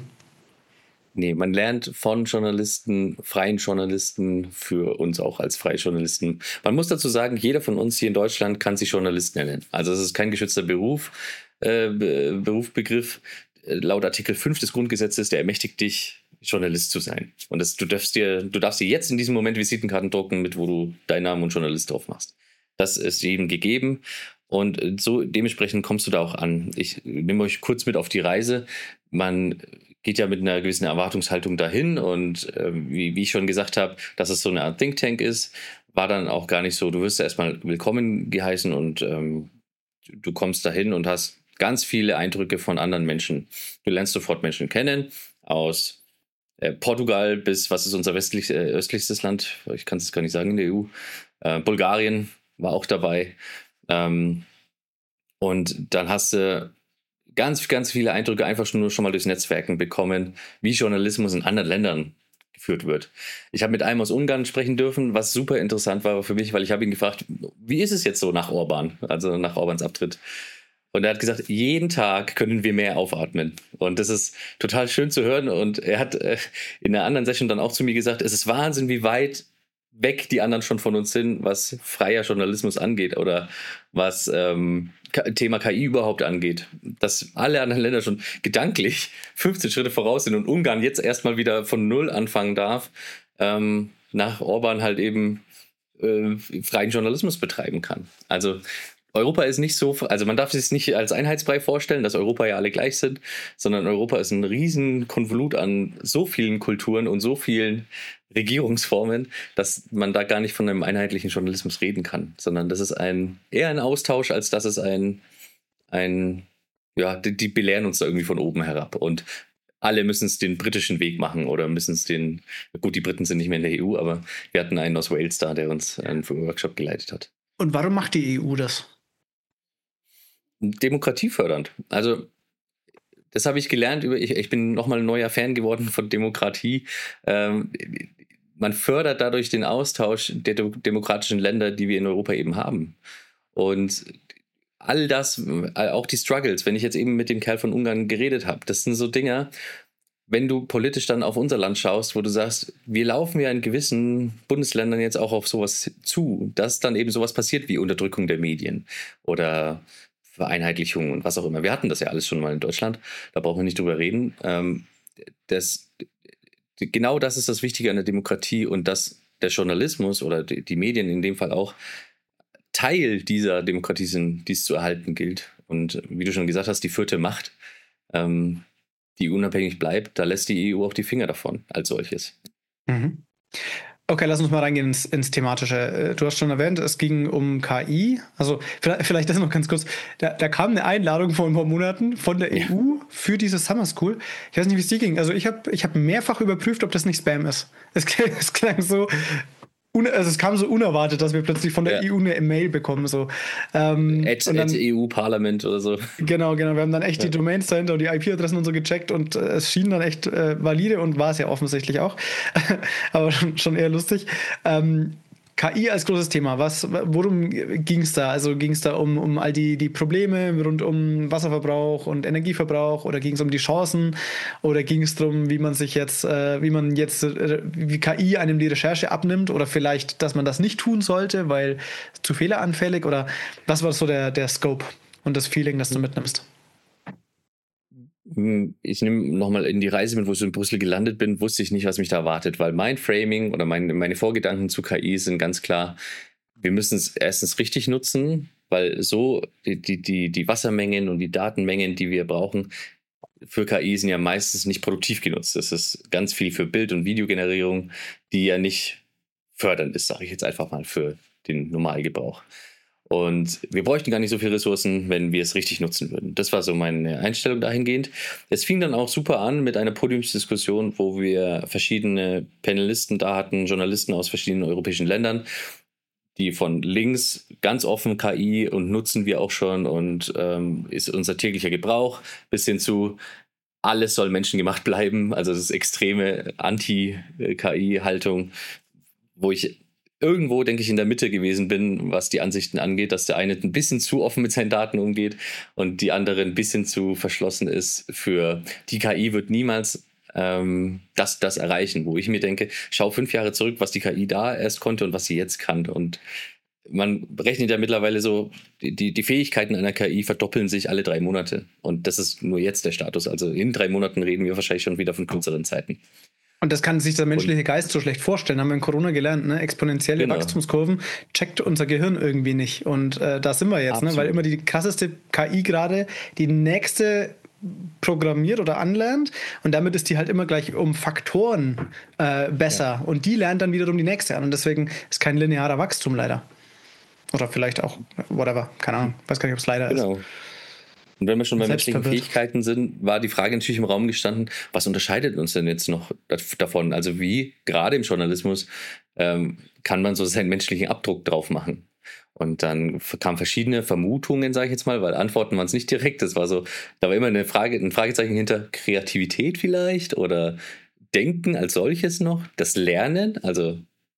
Nee, man lernt von Journalisten, freien Journalisten, für uns auch als freie Journalisten. Man muss dazu sagen, jeder von uns hier in Deutschland kann sich Journalist nennen. Also es ist kein geschützter Beruf, äh, Be- Berufsbegriff. Laut Artikel fünf des Grundgesetzes, der ermächtigt dich, Journalist zu sein. Und das, du darfst dir, du darfst dir jetzt in diesem Moment Visitenkarten drucken, mit wo du deinen Namen und Journalist drauf machst. Das ist jedem gegeben. Und so dementsprechend kommst du da auch an. Ich nehme euch kurz mit auf die Reise. Man geht ja mit einer gewissen Erwartungshaltung dahin und äh, wie, wie ich schon gesagt habe, dass es so eine Art Think Tank ist, war dann auch gar nicht so. Du wirst ja erstmal willkommen geheißen und ähm, du kommst dahin und hast ganz viele Eindrücke von anderen Menschen. Du lernst sofort Menschen kennen, aus äh, Portugal bis, was ist unser westlich, äh, östlichstes Land, ich kann es gar nicht sagen in der E U, äh, Bulgarien war auch dabei. Ähm, und dann hast du ganz, ganz viele Eindrücke einfach nur schon mal durchs Netzwerken bekommen, wie Journalismus in anderen Ländern geführt wird. Ich habe mit einem aus Ungarn sprechen dürfen, was super interessant war für mich, weil ich habe ihn gefragt, wie ist es jetzt so nach Orban, also nach Orbans Abtritt? Und er hat gesagt, jeden Tag können wir mehr aufatmen. Und das ist total schön zu hören. Und er hat äh, in einer anderen Session dann auch zu mir gesagt, es ist Wahnsinn, wie weit weg die anderen schon von uns sind, was freier Journalismus angeht oder was ähm, Thema K I überhaupt angeht. Dass alle anderen Länder schon gedanklich fünfzehn Schritte voraus sind und Ungarn jetzt erstmal wieder von Null anfangen darf, ähm, nach Orban halt eben äh, freien Journalismus betreiben kann. Also Europa ist nicht so, also man darf sich es nicht als Einheitsbrei vorstellen, dass Europa ja alle gleich sind, sondern Europa ist ein riesen Konvolut an so vielen Kulturen und so vielen Regierungsformen, dass man da gar nicht von einem einheitlichen Journalismus reden kann, sondern das ist ein eher ein Austausch, als dass es ein, ein ja, die, die belehren uns da irgendwie von oben herab und alle müssen es den britischen Weg machen oder müssen es den, gut, die Briten sind nicht mehr in der E U, aber wir hatten einen aus Wales da, der uns einen Workshop geleitet hat. Und warum macht die E U das? Demokratiefördernd. Also das habe ich gelernt. Über, ich, ich bin nochmal ein neuer Fan geworden von Demokratie. Ähm, man fördert dadurch den Austausch der demokratischen Länder, die wir in Europa eben haben. Und all das, auch die Struggles, wenn ich jetzt eben mit dem Kerl von Ungarn geredet habe, das sind so Dinger, wenn du politisch dann auf unser Land schaust, wo du sagst, wir laufen ja in gewissen Bundesländern jetzt auch auf sowas zu, dass dann eben sowas passiert wie Unterdrückung der Medien oder Vereinheitlichung und was auch immer. Wir hatten das ja alles schon mal in Deutschland, da brauchen wir nicht drüber reden. Ähm, das, genau das ist das Wichtige an der Demokratie und dass der Journalismus oder die, die Medien in dem Fall auch Teil dieser Demokratie sind, die es zu erhalten gilt. Und wie du schon gesagt hast, die vierte Macht, ähm, die unabhängig bleibt, da lässt die E U auch die Finger davon als solches. Mhm. Okay, lass uns mal reingehen ins, ins Thematische. Du hast schon erwähnt, es ging um K I. Also vielleicht, vielleicht das noch ganz kurz. Da, da kam eine Einladung vor ein paar Monaten von der ja. E U für diese Summer School. Ich weiß nicht, wie es dir ging. Also ich habe ich hab mehrfach überprüft, ob das nicht Spam ist. Es klang, es klang so... Also es kam so unerwartet, dass wir plötzlich von der ja. E U eine Mail bekommen. So. Ähm, at, dann, at E U-Parlament oder so. Genau, genau. Wir haben dann echt ja. die Domains dahinter und die I P-Adressen und so gecheckt und äh, es schien dann echt äh, valide und war es ja offensichtlich auch. Aber schon, schon eher lustig. Ähm, K I als großes Thema. Was, worum ging es da? Also ging es da um, um all die, die Probleme rund um Wasserverbrauch und Energieverbrauch oder ging es um die Chancen oder ging es darum, wie man sich jetzt, äh, wie man jetzt, äh, wie K I einem die Recherche abnimmt oder vielleicht, dass man das nicht tun sollte, weil zu fehleranfällig oder was war so der, der Scope und das Feeling, das du mitnimmst? Ich nehme nochmal in die Reise mit, wo ich in Brüssel gelandet bin, wusste ich nicht, was mich da erwartet, weil mein Framing oder mein, meine Vorgedanken zu K I sind ganz klar, wir müssen es erstens richtig nutzen, weil so die, die, die, die Wassermengen und die Datenmengen, die wir brauchen, für K I sind ja meistens nicht produktiv genutzt. Das ist ganz viel für Bild- und Videogenerierung, die ja nicht fördernd ist, sage ich jetzt einfach mal, für den Normalgebrauch. Und wir bräuchten gar nicht so viele Ressourcen, wenn wir es richtig nutzen würden. Das war so meine Einstellung dahingehend. Es fing dann auch super an mit einer Podiumsdiskussion, wo wir verschiedene Panelisten da hatten, Journalisten aus verschiedenen europäischen Ländern, die von links ganz offen K I und nutzen wir auch schon und ähm, ist unser täglicher Gebrauch, bis hin zu alles soll menschengemacht bleiben. Also das ist extreme Anti-K I-Haltung, wo ich irgendwo, denke ich, in der Mitte gewesen bin, was die Ansichten angeht, dass der eine ein bisschen zu offen mit seinen Daten umgeht und die andere ein bisschen zu verschlossen ist für die K I wird niemals ähm, das, das erreichen, wo ich mir denke, schau fünf Jahre zurück, was die K I da erst konnte und was sie jetzt kann. Und man rechnet ja mittlerweile so, die, die Fähigkeiten einer K I verdoppeln sich alle drei Monate. Und das ist nur jetzt der Status. Also in drei Monaten reden wir wahrscheinlich schon wieder von kürzeren Zeiten. Und das kann sich der menschliche Geist so schlecht vorstellen. Haben wir in Corona gelernt, ne? Exponentielle genau. Wachstumskurven checkt unser Gehirn irgendwie nicht. Und äh, da sind wir jetzt, ne? Weil immer die krasseste K I gerade die nächste programmiert oder anlernt und damit ist die halt immer gleich um Faktoren äh, besser. Ja. Und die lernt dann wiederum die nächste an. Und deswegen ist kein linearer Wachstum leider. Oder vielleicht auch, whatever, keine Ahnung. Weiß gar nicht, ob es leider genau. ist. Und wenn wir schon bei menschlichen verwirrt. Fähigkeiten sind, war die Frage natürlich im Raum gestanden, was unterscheidet uns denn jetzt noch davon? Also wie, gerade im Journalismus, ähm, kann man so seinen menschlichen Abdruck drauf machen? Und dann kamen verschiedene Vermutungen, sage ich jetzt mal, weil Antworten waren es nicht direkt. Das war so, da war immer eine Frage, ein Fragezeichen hinter Kreativität vielleicht oder Denken als solches noch, das Lernen, also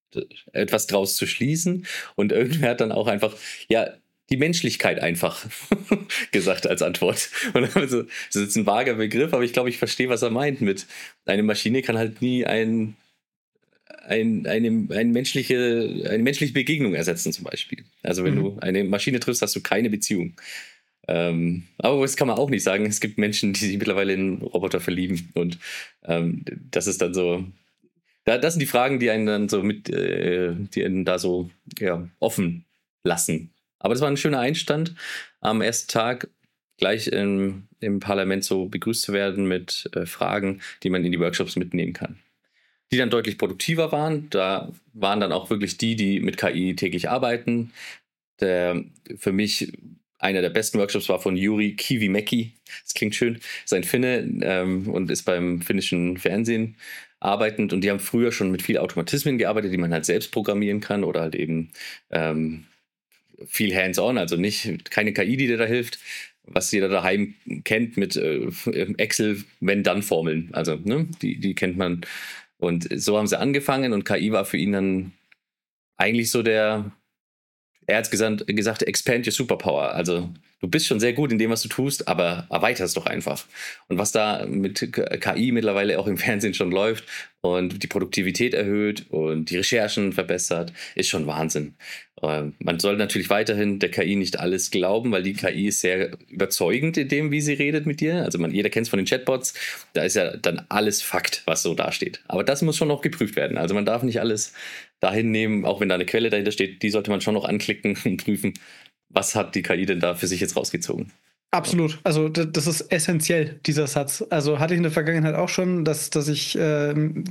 etwas draus zu schließen. Und irgendwer hat dann auch einfach, ja, die Menschlichkeit einfach gesagt als Antwort. Und also, das ist jetzt ein vager Begriff, aber ich glaube, ich verstehe, was er meint mit, eine Maschine kann halt nie ein, ein, eine, eine, menschliche, eine menschliche Begegnung ersetzen zum Beispiel. Also wenn mhm. du eine Maschine triffst, hast du keine Beziehung. Ähm, aber das kann man auch nicht sagen. Es gibt Menschen, die sich mittlerweile in Roboter verlieben. Und ähm, das ist dann so, da, das sind die Fragen, die einen dann so mit, äh, die einen da so ja, offen lassen. Aber das war ein schöner Einstand am ersten Tag, gleich im, im Parlament so begrüßt zu werden mit äh, Fragen, die man in die Workshops mitnehmen kann. Die dann deutlich produktiver waren. Da waren dann auch wirklich die, die mit K I täglich arbeiten. Der für mich einer der besten Workshops war von Juri Kivimäki. Das klingt schön. Ist ein Finne ähm, und ist beim finnischen Fernsehen arbeitend. Und die haben früher schon mit viel Automatismen gearbeitet, die man halt selbst programmieren kann oder halt eben ähm, viel hands-on, also nicht keine K I, die dir da hilft, was jeder daheim kennt mit äh, Excel-Wenn-Dann-Formeln. Also ne, die, die kennt man. Und so haben sie angefangen und K I war für ihn dann eigentlich so der, er hat gesagt, gesagt, expand your superpower. Also du bist schon sehr gut in dem, was du tust, aber erweiter es doch einfach. Und was da mit K I mittlerweile auch im Fernsehen schon läuft und die Produktivität erhöht und die Recherchen verbessert, ist schon Wahnsinn. Man soll natürlich weiterhin der K I nicht alles glauben, weil die K I ist sehr überzeugend in dem, wie sie redet mit dir. Also man, jeder kennt es von den Chatbots, da ist ja dann alles Fakt, was so dasteht. Aber das muss schon noch geprüft werden. Also man darf nicht alles dahin nehmen, auch wenn da eine Quelle dahinter steht, die sollte man schon noch anklicken und prüfen, was hat die K I denn da für sich jetzt rausgezogen. Absolut. Also das ist essentiell, dieser Satz. Also hatte ich in der Vergangenheit auch schon, dass, dass ich äh,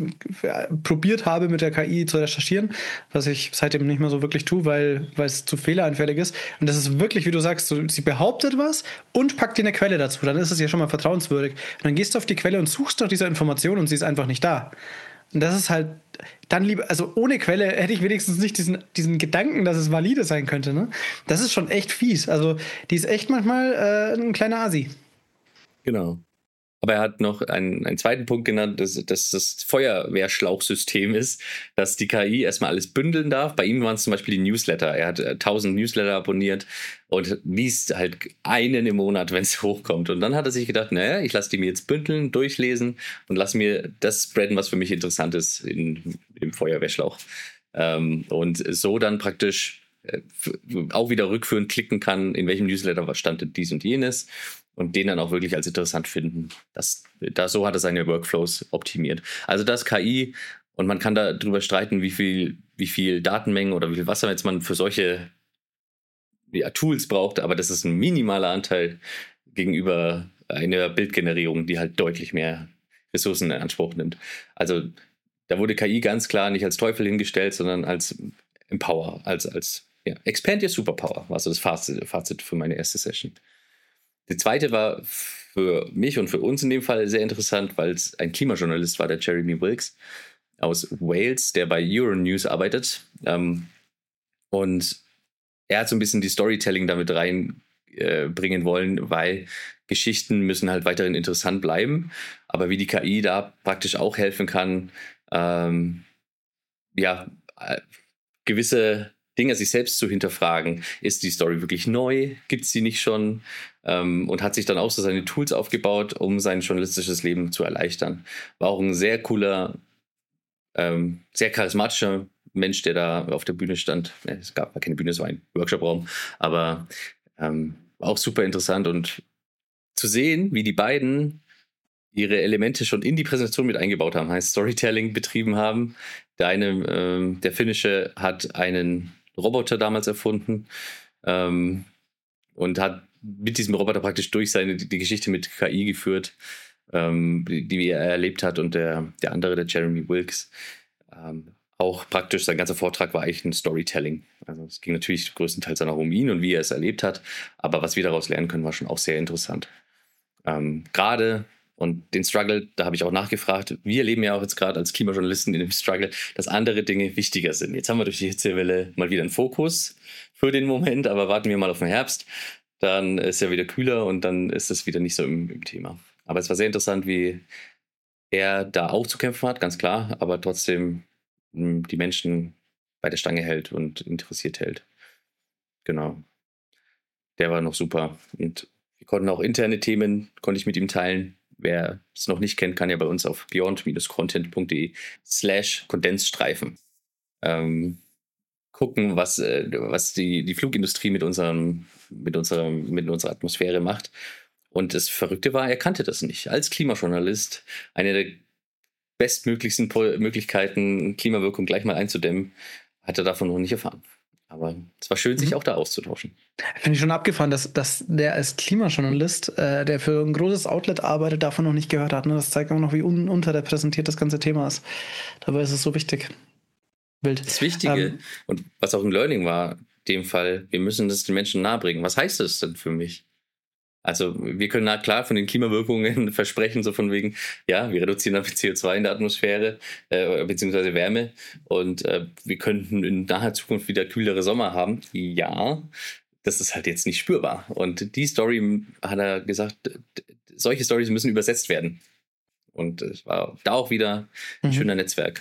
probiert habe, mit der K I zu recherchieren, was ich seitdem nicht mehr so wirklich tue, weil weil es zu fehleranfällig ist. Und das ist wirklich, wie du sagst, so, sie behauptet was und packt dir eine Quelle dazu. Dann ist es ja schon mal vertrauenswürdig. Und dann gehst du auf die Quelle und suchst nach dieser Information und sie ist einfach nicht da. Und das ist halt dann lieber, also ohne Quelle hätte ich wenigstens nicht diesen, diesen Gedanken, dass es valide sein könnte. Ne? Das ist schon echt fies. Also die ist echt manchmal äh, ein kleiner Asi. Genau. Aber er hat noch einen, einen zweiten Punkt genannt, dass, dass das Feuerwehrschlauchsystem ist, dass die K I erstmal alles bündeln darf. Bei ihm waren es zum Beispiel die Newsletter. Er hat tausend Newsletter abonniert und liest halt einen im Monat, wenn es hochkommt. Und dann hat er sich gedacht, naja, ich lasse die mir jetzt bündeln, durchlesen und lasse mir das spreaden, was für mich interessant ist in, im Feuerwehrschlauch. Ähm, und so dann praktisch äh, auch wieder rückführend klicken kann, in welchem Newsletter was stand dies und jenes. Und den dann auch wirklich als interessant finden. Das, das, so hat er seine Workflows optimiert. Also das K I, und man kann darüber streiten, wie viel, wie viel Datenmengen oder wie viel Wasser jetzt man für solche ja, Tools braucht, aber das ist ein minimaler Anteil gegenüber einer Bildgenerierung, die halt deutlich mehr Ressourcen in Anspruch nimmt. Also da wurde K I ganz klar nicht als Teufel hingestellt, sondern als Empower, als, als ja, Expand your Superpower, war so das Fazit, Fazit für meine erste Session. Die zweite war für mich und für uns in dem Fall sehr interessant, weil es ein Klimajournalist war, der Jeremy Wilks aus Wales, der bei Euronews arbeitet. Ähm, und er hat so ein bisschen die Storytelling damit reinbringen äh, wollen, weil Geschichten müssen halt weiterhin interessant bleiben. Aber wie die K I da praktisch auch helfen kann, ähm, ja, äh, gewisse Dinge sich selbst zu hinterfragen. Ist die Story wirklich neu? Gibt es sie nicht schon? Ähm, und hat sich dann auch so seine Tools aufgebaut, um sein journalistisches Leben zu erleichtern. War auch ein sehr cooler, ähm, sehr charismatischer Mensch, der da auf der Bühne stand. Es gab keine Bühne, es war ein Workshop-Raum. Aber ähm, war auch super interessant. Und zu sehen, wie die beiden ihre Elemente schon in die Präsentation mit eingebaut haben, heißt Storytelling betrieben haben. Der eine, ähm, der Finnische, hat einen Roboter damals erfunden ähm, und hat mit diesem Roboter praktisch durch seine die Geschichte mit K I geführt, ähm, die, die er erlebt hat. Und der, der andere, der Jeremy Wilks, ähm, auch praktisch, sein ganzer Vortrag war eigentlich ein Storytelling. Also es ging natürlich größtenteils dann auch um ihn und wie er es erlebt hat, aber was wir daraus lernen können, war schon auch sehr interessant. Ähm, gerade und den Struggle, da habe ich auch nachgefragt, wir erleben ja auch jetzt gerade als Klimajournalisten in dem Struggle, dass andere Dinge wichtiger sind. Jetzt haben wir durch die Hitzewelle mal wieder einen Fokus für den Moment, aber warten wir mal auf den Herbst, dann ist ja wieder kühler und dann ist es wieder nicht so im, im Thema. Aber es war sehr interessant, wie er da auch zu kämpfen hat, ganz klar, aber trotzdem mh, die Menschen bei der Stange hält und interessiert hält. Genau. Der war noch super. Und wir konnten auch interne Themen, konnte ich mit ihm teilen, wer es noch nicht kennt, kann ja bei uns auf beyond-content.de slash Kondensstreifen ähm, gucken, was, äh, was die, die Flugindustrie mit, unserem, mit, unserem, mit unserer Atmosphäre macht. Und das Verrückte war, er kannte das nicht. Als Klimajournalist, eine der bestmöglichsten Möglichkeiten, Klimawirkung gleich mal einzudämmen, hat er davon noch nicht erfahren. Aber es war schön, sich mhm. auch da auszutauschen. Finde ich schon abgefahren, dass, dass der als Klimajournalist, äh, der für ein großes Outlet arbeitet, davon noch nicht gehört hat. Ne? Das zeigt auch noch, wie un- unterrepräsentiert das ganze Thema ist. Dabei ist es so wichtig. Wild. Das Wichtige ähm, und was auch ein Learning war, in dem Fall, wir müssen das den Menschen nahebringen. Was heißt das denn für mich? Also wir können na klar von den Klimawirkungen versprechen, so von wegen, ja, wir reduzieren damit C O zwei in der Atmosphäre, äh, beziehungsweise Wärme und äh, wir könnten in naher Zukunft wieder kühlere Sommer haben. Ja, das ist halt jetzt nicht spürbar. Und die Story, hat er gesagt, solche Stories müssen übersetzt werden. Und es war da auch wieder ein mhm. schöner Netzwerkteil.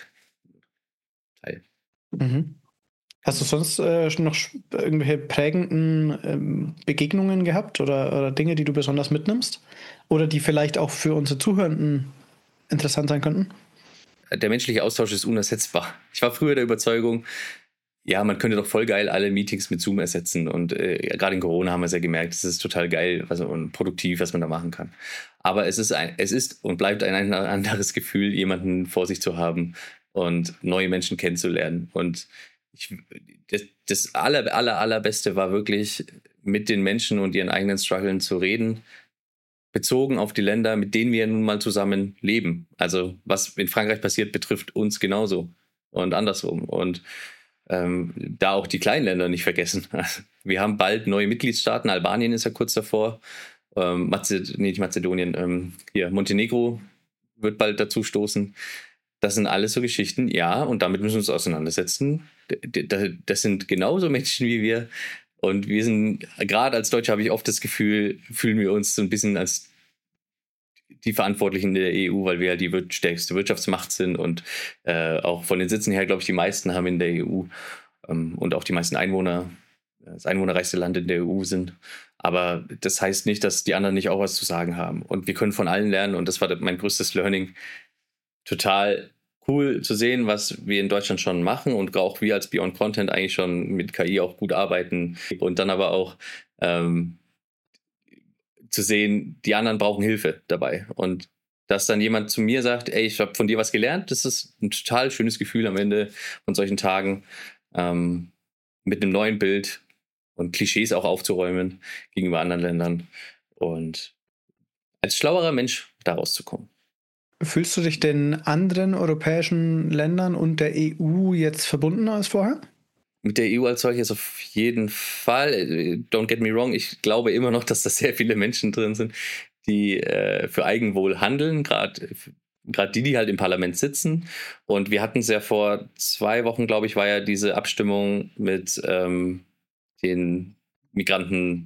Mhm. Hast du sonst äh, noch irgendwelche prägenden ähm, Begegnungen gehabt oder, oder Dinge, die du besonders mitnimmst? Oder die vielleicht auch für unsere Zuhörenden interessant sein könnten? Der menschliche Austausch ist unersetzbar. Ich war früher der Überzeugung, ja, man könnte doch voll geil alle Meetings mit Zoom ersetzen. Und äh, gerade in Corona haben wir es ja gemerkt, es ist total geil was, und produktiv, was man da machen kann. Aber es ist, ein, es ist und bleibt ein, ein anderes Gefühl, jemanden vor sich zu haben und neue Menschen kennenzulernen. Und Ich, das, das aller, aller, allerbeste war wirklich, mit den Menschen und ihren eigenen Strugglen zu reden, bezogen auf die Länder, mit denen wir nun mal zusammen leben. Also was in Frankreich passiert, betrifft uns genauso und andersrum. Und ähm, da auch die kleinen Länder nicht vergessen. Wir haben bald neue Mitgliedstaaten, Albanien ist ja kurz davor, ähm, Mazed- nee, nicht Mazedonien, ähm, hier Montenegro wird bald dazu stoßen. Das sind alles so Geschichten, ja, und damit müssen wir uns auseinandersetzen. Das sind genauso Menschen wie wir. Und wir sind, gerade als Deutsche habe ich oft das Gefühl, fühlen wir uns so ein bisschen als die Verantwortlichen der E U, weil wir ja die stärkste Wirtschaftsmacht sind und äh, auch von den Sitzen her, glaube ich, die meisten haben in der E U ähm, und auch die meisten Einwohner, das einwohnerreichste Land in der E U sind. Aber das heißt nicht, dass die anderen nicht auch was zu sagen haben. Und wir können von allen lernen und das war mein größtes Learning. Total cool zu sehen, was wir in Deutschland schon machen und auch wir als Beyond Content eigentlich schon mit K I auch gut arbeiten und dann aber auch ähm, zu sehen, die anderen brauchen Hilfe dabei und dass dann jemand zu mir sagt, ey, ich habe von dir was gelernt, das ist ein total schönes Gefühl am Ende von solchen Tagen ähm, mit einem neuen Bild und Klischees auch aufzuräumen gegenüber anderen Ländern und als schlauerer Mensch daraus zu kommen. Fühlst du dich den anderen europäischen Ländern und der E U jetzt verbundener als vorher? Mit der E U als solches auf jeden Fall. Don't get me wrong, ich glaube immer noch, dass da sehr viele Menschen drin sind, die äh, für Eigenwohl handeln, gerade gerade die, die halt im Parlament sitzen. Und wir hatten es ja vor zwei Wochen, glaube ich, war ja diese Abstimmung mit ähm, den Migranten,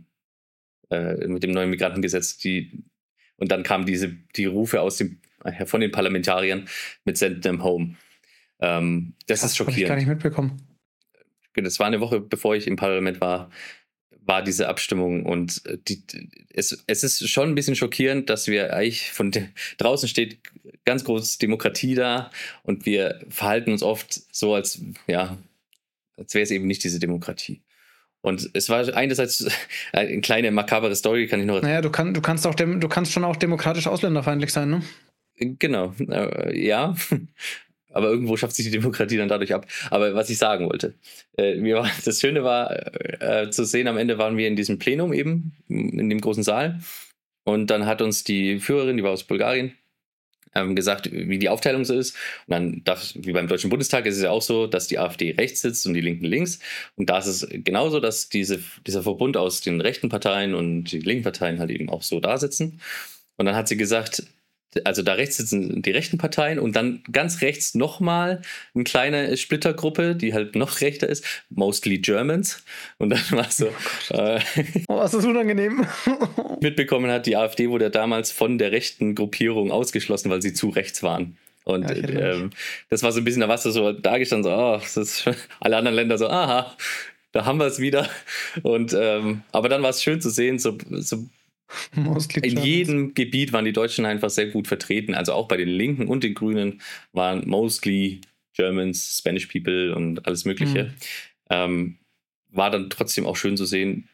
äh, mit dem neuen Migrantengesetz, die und dann kamen diese die Rufe aus dem von den Parlamentariern mit Send them home. Ähm, das, das ist schockierend. Das habe ich gar nicht mitbekommen. Das war eine Woche, bevor ich im Parlament war, war diese Abstimmung und die, es, es ist schon ein bisschen schockierend, dass wir eigentlich von de, draußen steht ganz groß Demokratie da und wir verhalten uns oft so, als, ja, als wäre es eben nicht diese Demokratie. Und es war einerseits eine kleine makabere Story, kann ich noch. Naja, du, kann, du, kannst auch dem, du kannst schon auch demokratisch ausländerfeindlich sein, ne? Genau, äh, ja. Aber irgendwo schafft sich die Demokratie dann dadurch ab. Aber was ich sagen wollte, äh, mir war, das Schöne war äh, zu sehen, am Ende waren wir in diesem Plenum eben, in dem großen Saal. Und dann hat uns die Führerin, die war aus Bulgarien, ähm, gesagt, wie die Aufteilung so ist. Und dann, das, wie beim Deutschen Bundestag, ist es ja auch so, dass die AfD rechts sitzt und die Linken links. Und da ist es genauso, dass diese, dieser Verbund aus den rechten Parteien und die linken Parteien halt eben auch so da sitzen. Und dann hat sie gesagt, also da rechts sitzen die rechten Parteien und dann ganz rechts nochmal eine kleine Splittergruppe, die halt noch rechter ist, mostly Germans. Und dann war es so, oh, äh, oh, ist das unangenehm. mitbekommen hat, die AfD wurde damals von der rechten Gruppierung ausgeschlossen, weil sie zu rechts waren. Und ja, ähm, das war so ein bisschen, da warst du so dargestanden, so, oh, das ist alle anderen Länder so, aha, da haben wir es wieder. Und ähm, aber dann war es schön zu sehen, so, so Mostly In Germans. jedem Gebiet waren die Deutschen einfach sehr gut vertreten. Also auch bei den Linken und den Grünen waren mostly Germans, Spanish people und alles Mögliche. Mhm. Ähm, war dann trotzdem auch schön zu sehen,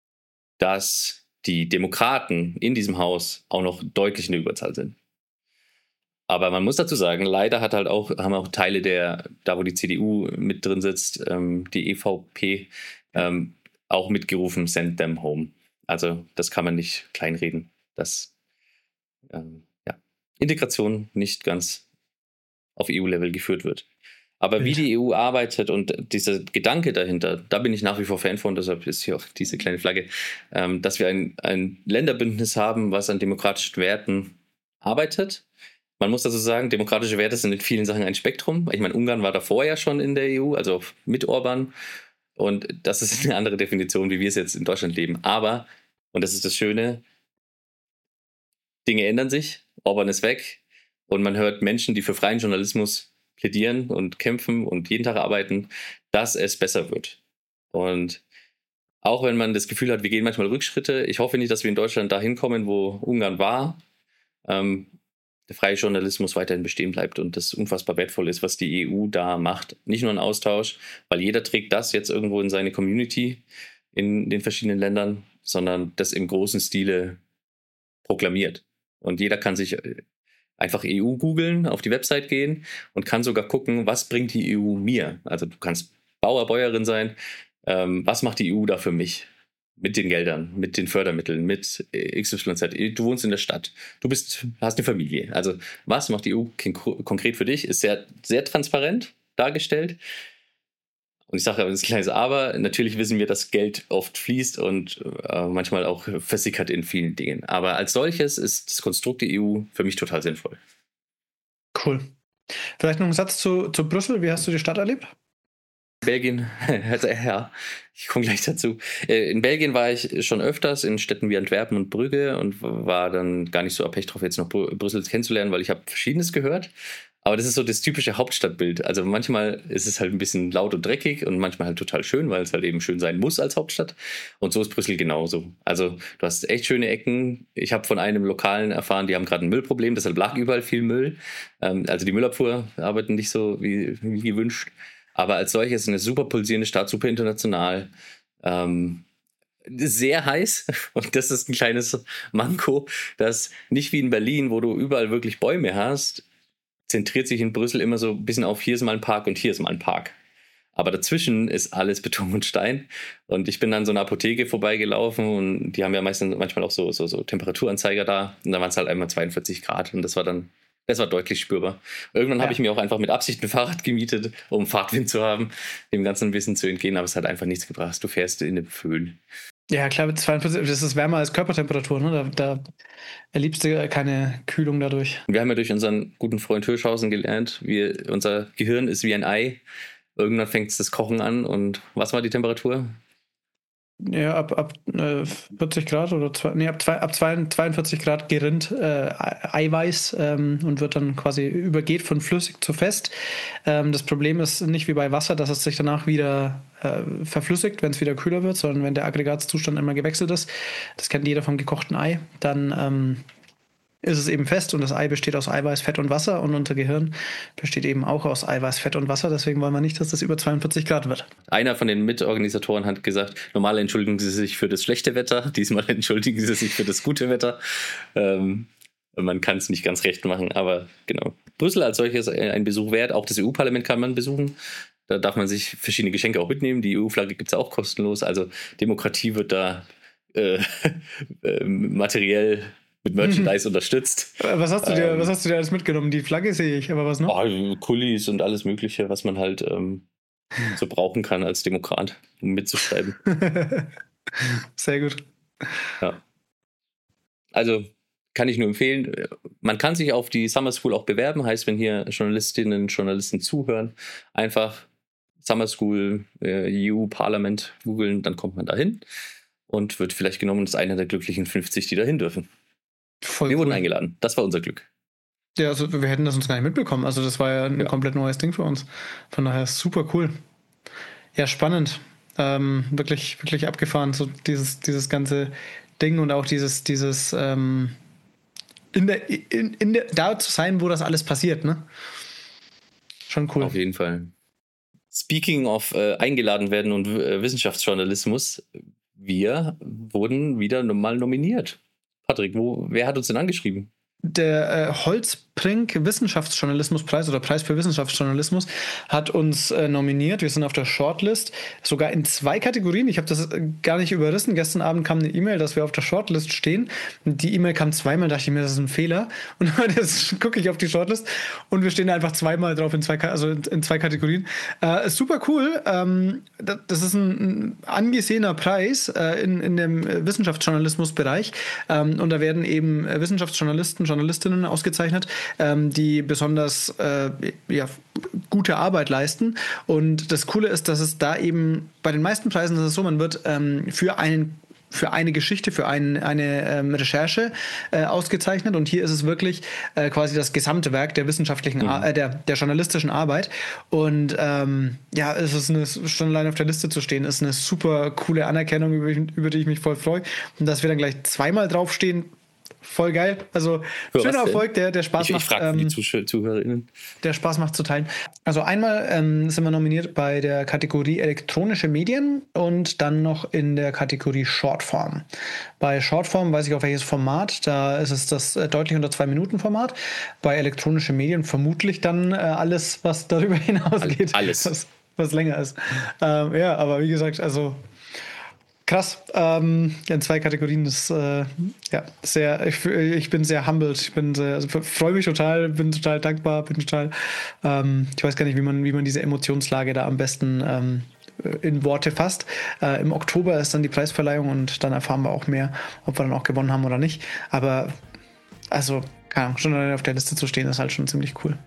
dass die Demokraten in diesem Haus auch noch deutlich in der Überzahl sind. Aber man muss dazu sagen, leider hat halt auch, haben auch Teile der, da wo die C D U mit drin sitzt, ähm, die E V P, ähm, auch mitgerufen, send them home. Also das kann man nicht kleinreden, dass ähm, ja, Integration nicht ganz auf E U-Level geführt wird. Aber wie Wild. die E U arbeitet und dieser Gedanke dahinter, da bin ich nach wie vor Fan von, deshalb ist hier auch diese kleine Flagge, ähm, dass wir ein, ein Länderbündnis haben, was an demokratischen Werten arbeitet. Man muss dazu sagen, demokratische Werte sind in vielen Sachen ein Spektrum. Ich meine, Ungarn war davor ja schon in der E U, also mit Orban. Und das ist eine andere Definition, wie wir es jetzt in Deutschland leben. Aber, und das ist das Schöne, Dinge ändern sich, Orban ist weg und man hört Menschen, die für freien Journalismus plädieren und kämpfen und jeden Tag arbeiten, dass es besser wird. Und auch wenn man das Gefühl hat, wir gehen manchmal Rückschritte, ich hoffe nicht, dass wir in Deutschland dahin kommen, wo Ungarn war, ähm, der freie Journalismus weiterhin bestehen bleibt und das unfassbar wertvoll ist, was die E U da macht. Nicht nur ein Austausch, weil jeder trägt das jetzt irgendwo in seine Community in den verschiedenen Ländern, sondern das im großen Stile proklamiert. Und jeder kann sich einfach E U googeln, auf die Website gehen und kann sogar gucken, was bringt die E U mir? Also du kannst Bauer, Bäuerin sein, ähm, was macht die E U da für mich? Mit den Geldern, mit den Fördermitteln, mit X Y Z. Du wohnst in der Stadt, du bist, hast eine Familie. Also was macht die E U konkret für dich? Ist sehr, sehr transparent dargestellt. Und ich sage aber das kleine Aber, natürlich wissen wir, dass Geld oft fließt und äh, manchmal auch versickert in vielen Dingen. Aber als solches ist das Konstrukt der E U für mich total sinnvoll. Cool. Vielleicht noch ein Satz zu, zu Brüssel. Wie hast du die Stadt erlebt? Belgien, ja, ich komme gleich dazu. In Belgien war ich schon öfters in Städten wie Antwerpen und Brügge und war dann gar nicht so abhängig drauf, jetzt noch Brüssel kennenzulernen, weil ich habe Verschiedenes gehört. Aber das ist so das typische Hauptstadtbild. Also manchmal ist es halt ein bisschen laut und dreckig und manchmal halt total schön, weil es halt eben schön sein muss als Hauptstadt. Und so ist Brüssel genauso. Also du hast echt schöne Ecken. Ich habe von einem Lokalen erfahren, die haben gerade ein Müllproblem, deshalb lag überall viel Müll. Also die Müllabfuhr arbeiten nicht so wie, wie gewünscht. Aber als solches eine super pulsierende Stadt, super international. Ähm, sehr heiß. Und das ist ein kleines Manko, dass nicht wie in Berlin, wo du überall wirklich Bäume hast, zentriert sich in Brüssel immer so ein bisschen auf, hier ist mal ein Park und hier ist mal ein Park. Aber dazwischen ist alles Beton und Stein. Und ich bin dann so eine Apotheke vorbeigelaufen und die haben ja meistens manchmal auch so, so, so Temperaturanzeiger da. Und da waren es halt einmal zweiundvierzig Grad und das war dann Das war deutlich spürbar. Irgendwann ja. habe ich mir auch einfach mit Absicht ein Fahrrad gemietet, um Fahrtwind zu haben, dem Ganzen ein bisschen zu entgehen, aber es hat einfach nichts gebracht. Du fährst in den Föhn. Ja, klar, mit zweiundvierzig, das ist wärmer als Körpertemperatur, ne? Da, da erlebst du keine Kühlung dadurch. Wir haben ja durch unseren guten Freund Hirschhausen gelernt, wir, unser Gehirn ist wie ein Ei. Irgendwann fängt es das Kochen an und was war die Temperatur? Ja, ab, ab äh, vierzig Grad oder zwei, nee, ab, zwei, ab zweiundvierzig Grad gerinnt äh, Eiweiß ähm, und wird dann quasi übergeht von flüssig zu fest. Ähm, das Problem ist nicht wie bei Wasser, dass es sich danach wieder äh, verflüssigt, wenn es wieder kühler wird, sondern wenn der Aggregatzustand immer gewechselt ist. Das kennt jeder vom gekochten Ei. Dann ähm, ist es eben fest und das Ei besteht aus Eiweiß, Fett und Wasser und unser Gehirn besteht eben auch aus Eiweiß, Fett und Wasser. Deswegen wollen wir nicht, dass das über zweiundvierzig Grad wird. Einer von den Mitorganisatoren hat gesagt, normal entschuldigen sie sich für das schlechte Wetter, diesmal entschuldigen sie sich für das gute Wetter. Ähm, man kann es nicht ganz recht machen, aber genau. Brüssel als solches ein Besuch wert, auch das E U-Parlament kann man besuchen. Da darf man sich verschiedene Geschenke auch mitnehmen. Die E U-Flagge gibt es auch kostenlos. Also Demokratie wird da äh, äh, materiell mit Merchandise mhm. unterstützt. Was hast du dir, ähm, was hast du dir alles mitgenommen? Die Flagge sehe ich, aber was noch? Oh, Kulis und alles Mögliche, was man halt ähm, so brauchen kann als Demokrat, um mitzuschreiben. Sehr gut. Ja. Also kann ich nur empfehlen. Man kann sich auf die Summer School auch bewerben. Heißt, wenn hier Journalistinnen und Journalisten zuhören, einfach Summer School, äh, E U-Parlament googeln, dann kommt man da hin und wird vielleicht genommen und ist einer der glücklichen fünfzig, die da hin dürfen. Voll wir cool. wurden eingeladen. Das war unser Glück. Ja, also wir hätten das uns gar nicht mitbekommen. Also das war ja ein ja. komplett neues Ding für uns. Von daher super cool. Ja, spannend. Ähm, wirklich, wirklich abgefahren. So dieses, dieses ganze Ding und auch dieses, dieses ähm, in der, in, in der, da zu sein, wo das alles passiert, ne? Schon cool. Auf jeden Fall. Speaking of äh, eingeladen werden und äh, Wissenschaftsjournalismus, wir wurden wieder mal nominiert. Patrick, wo, wer hat uns denn angeschrieben? Der äh, Holzbrink Wissenschaftsjournalismuspreis oder Preis für Wissenschaftsjournalismus hat uns äh, nominiert. Wir sind auf der Shortlist, sogar in zwei Kategorien. Ich habe das gar nicht überrissen. Gestern Abend kam eine E-Mail, dass wir auf der Shortlist stehen. Und die E-Mail kam zweimal, dachte ich mir, das ist ein Fehler. Und jetzt gucke ich auf die Shortlist und wir stehen da einfach zweimal drauf in zwei, also in, in zwei Kategorien. Äh, ist super cool. Ähm, das, das ist ein, ein angesehener Preis äh, in, in dem Wissenschaftsjournalismusbereich. Ähm, und da werden eben Wissenschaftsjournalisten, Journalistinnen ausgezeichnet, ähm, die besonders äh, ja, gute Arbeit leisten. Und das Coole ist, dass es da eben bei den meisten Preisen ist es so, man wird ähm, für einen für eine Geschichte, für ein, eine ähm, Recherche äh, ausgezeichnet. Und hier ist es wirklich äh, quasi das gesamte Werk der wissenschaftlichen, mhm. äh, der, der journalistischen Arbeit. Und ähm, ja, es ist eine, schon allein auf der Liste zu stehen, ist eine super coole Anerkennung, über, über die ich mich voll freue. Und dass wir dann gleich zweimal draufstehen, voll geil. Also Für schöner Erfolg, der, der Spaß ich, macht. Ich frage ähm, die Zuh- ZuhörerInnen. Der Spaß macht zu teilen. Also einmal ähm, sind wir nominiert bei der Kategorie elektronische Medien und dann noch in der Kategorie Shortform. Bei Shortform weiß ich auf welches Format. Da ist es das äh, deutlich unter zwei Minuten Format. Bei elektronische Medien vermutlich dann äh, alles, was darüber hinausgeht. Alles. Was, was länger ist. Ähm, ja, aber wie gesagt, also krass, ähm, in zwei Kategorien ist äh, ja sehr, ich, ich bin sehr humbled, ich bin sehr, also freue mich total, bin total dankbar, bin total, ähm, ich weiß gar nicht, wie man, wie man diese Emotionslage da am besten ähm, in Worte fasst. Äh, im Oktober ist dann die Preisverleihung und dann erfahren wir auch mehr, ob wir dann auch gewonnen haben oder nicht. Aber also, keine Ahnung, schon allein auf der Liste zu stehen, ist halt schon ziemlich cool.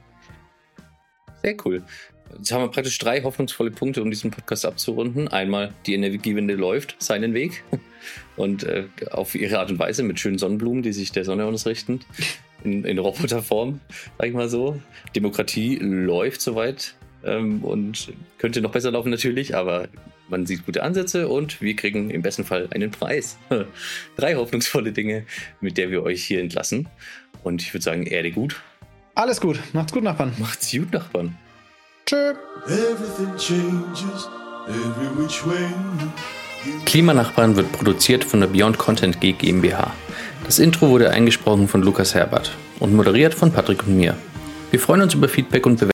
Sehr cool. Jetzt haben wir praktisch drei hoffnungsvolle Punkte, um diesen Podcast abzurunden. Einmal, die Energiewende läuft seinen Weg und äh, auf ihre Art und Weise mit schönen Sonnenblumen, die sich der Sonne ausrichten, in, in Roboterform, sag ich mal so. Demokratie läuft soweit ähm, und könnte noch besser laufen natürlich, aber man sieht gute Ansätze und wir kriegen im besten Fall einen Preis. Drei hoffnungsvolle Dinge, mit der wir euch hier entlassen. Und ich würde sagen, Erde gut. Alles gut. Macht's gut, Nachbarn. Macht's gut, Nachbarn. Tschö. Klimanachbarn wird produziert von der Beyond Content G GmbH. Das Intro wurde eingesprochen von Lukas Herbert und moderiert von Patrick und mir. Wir freuen uns über Feedback und Bewertungen.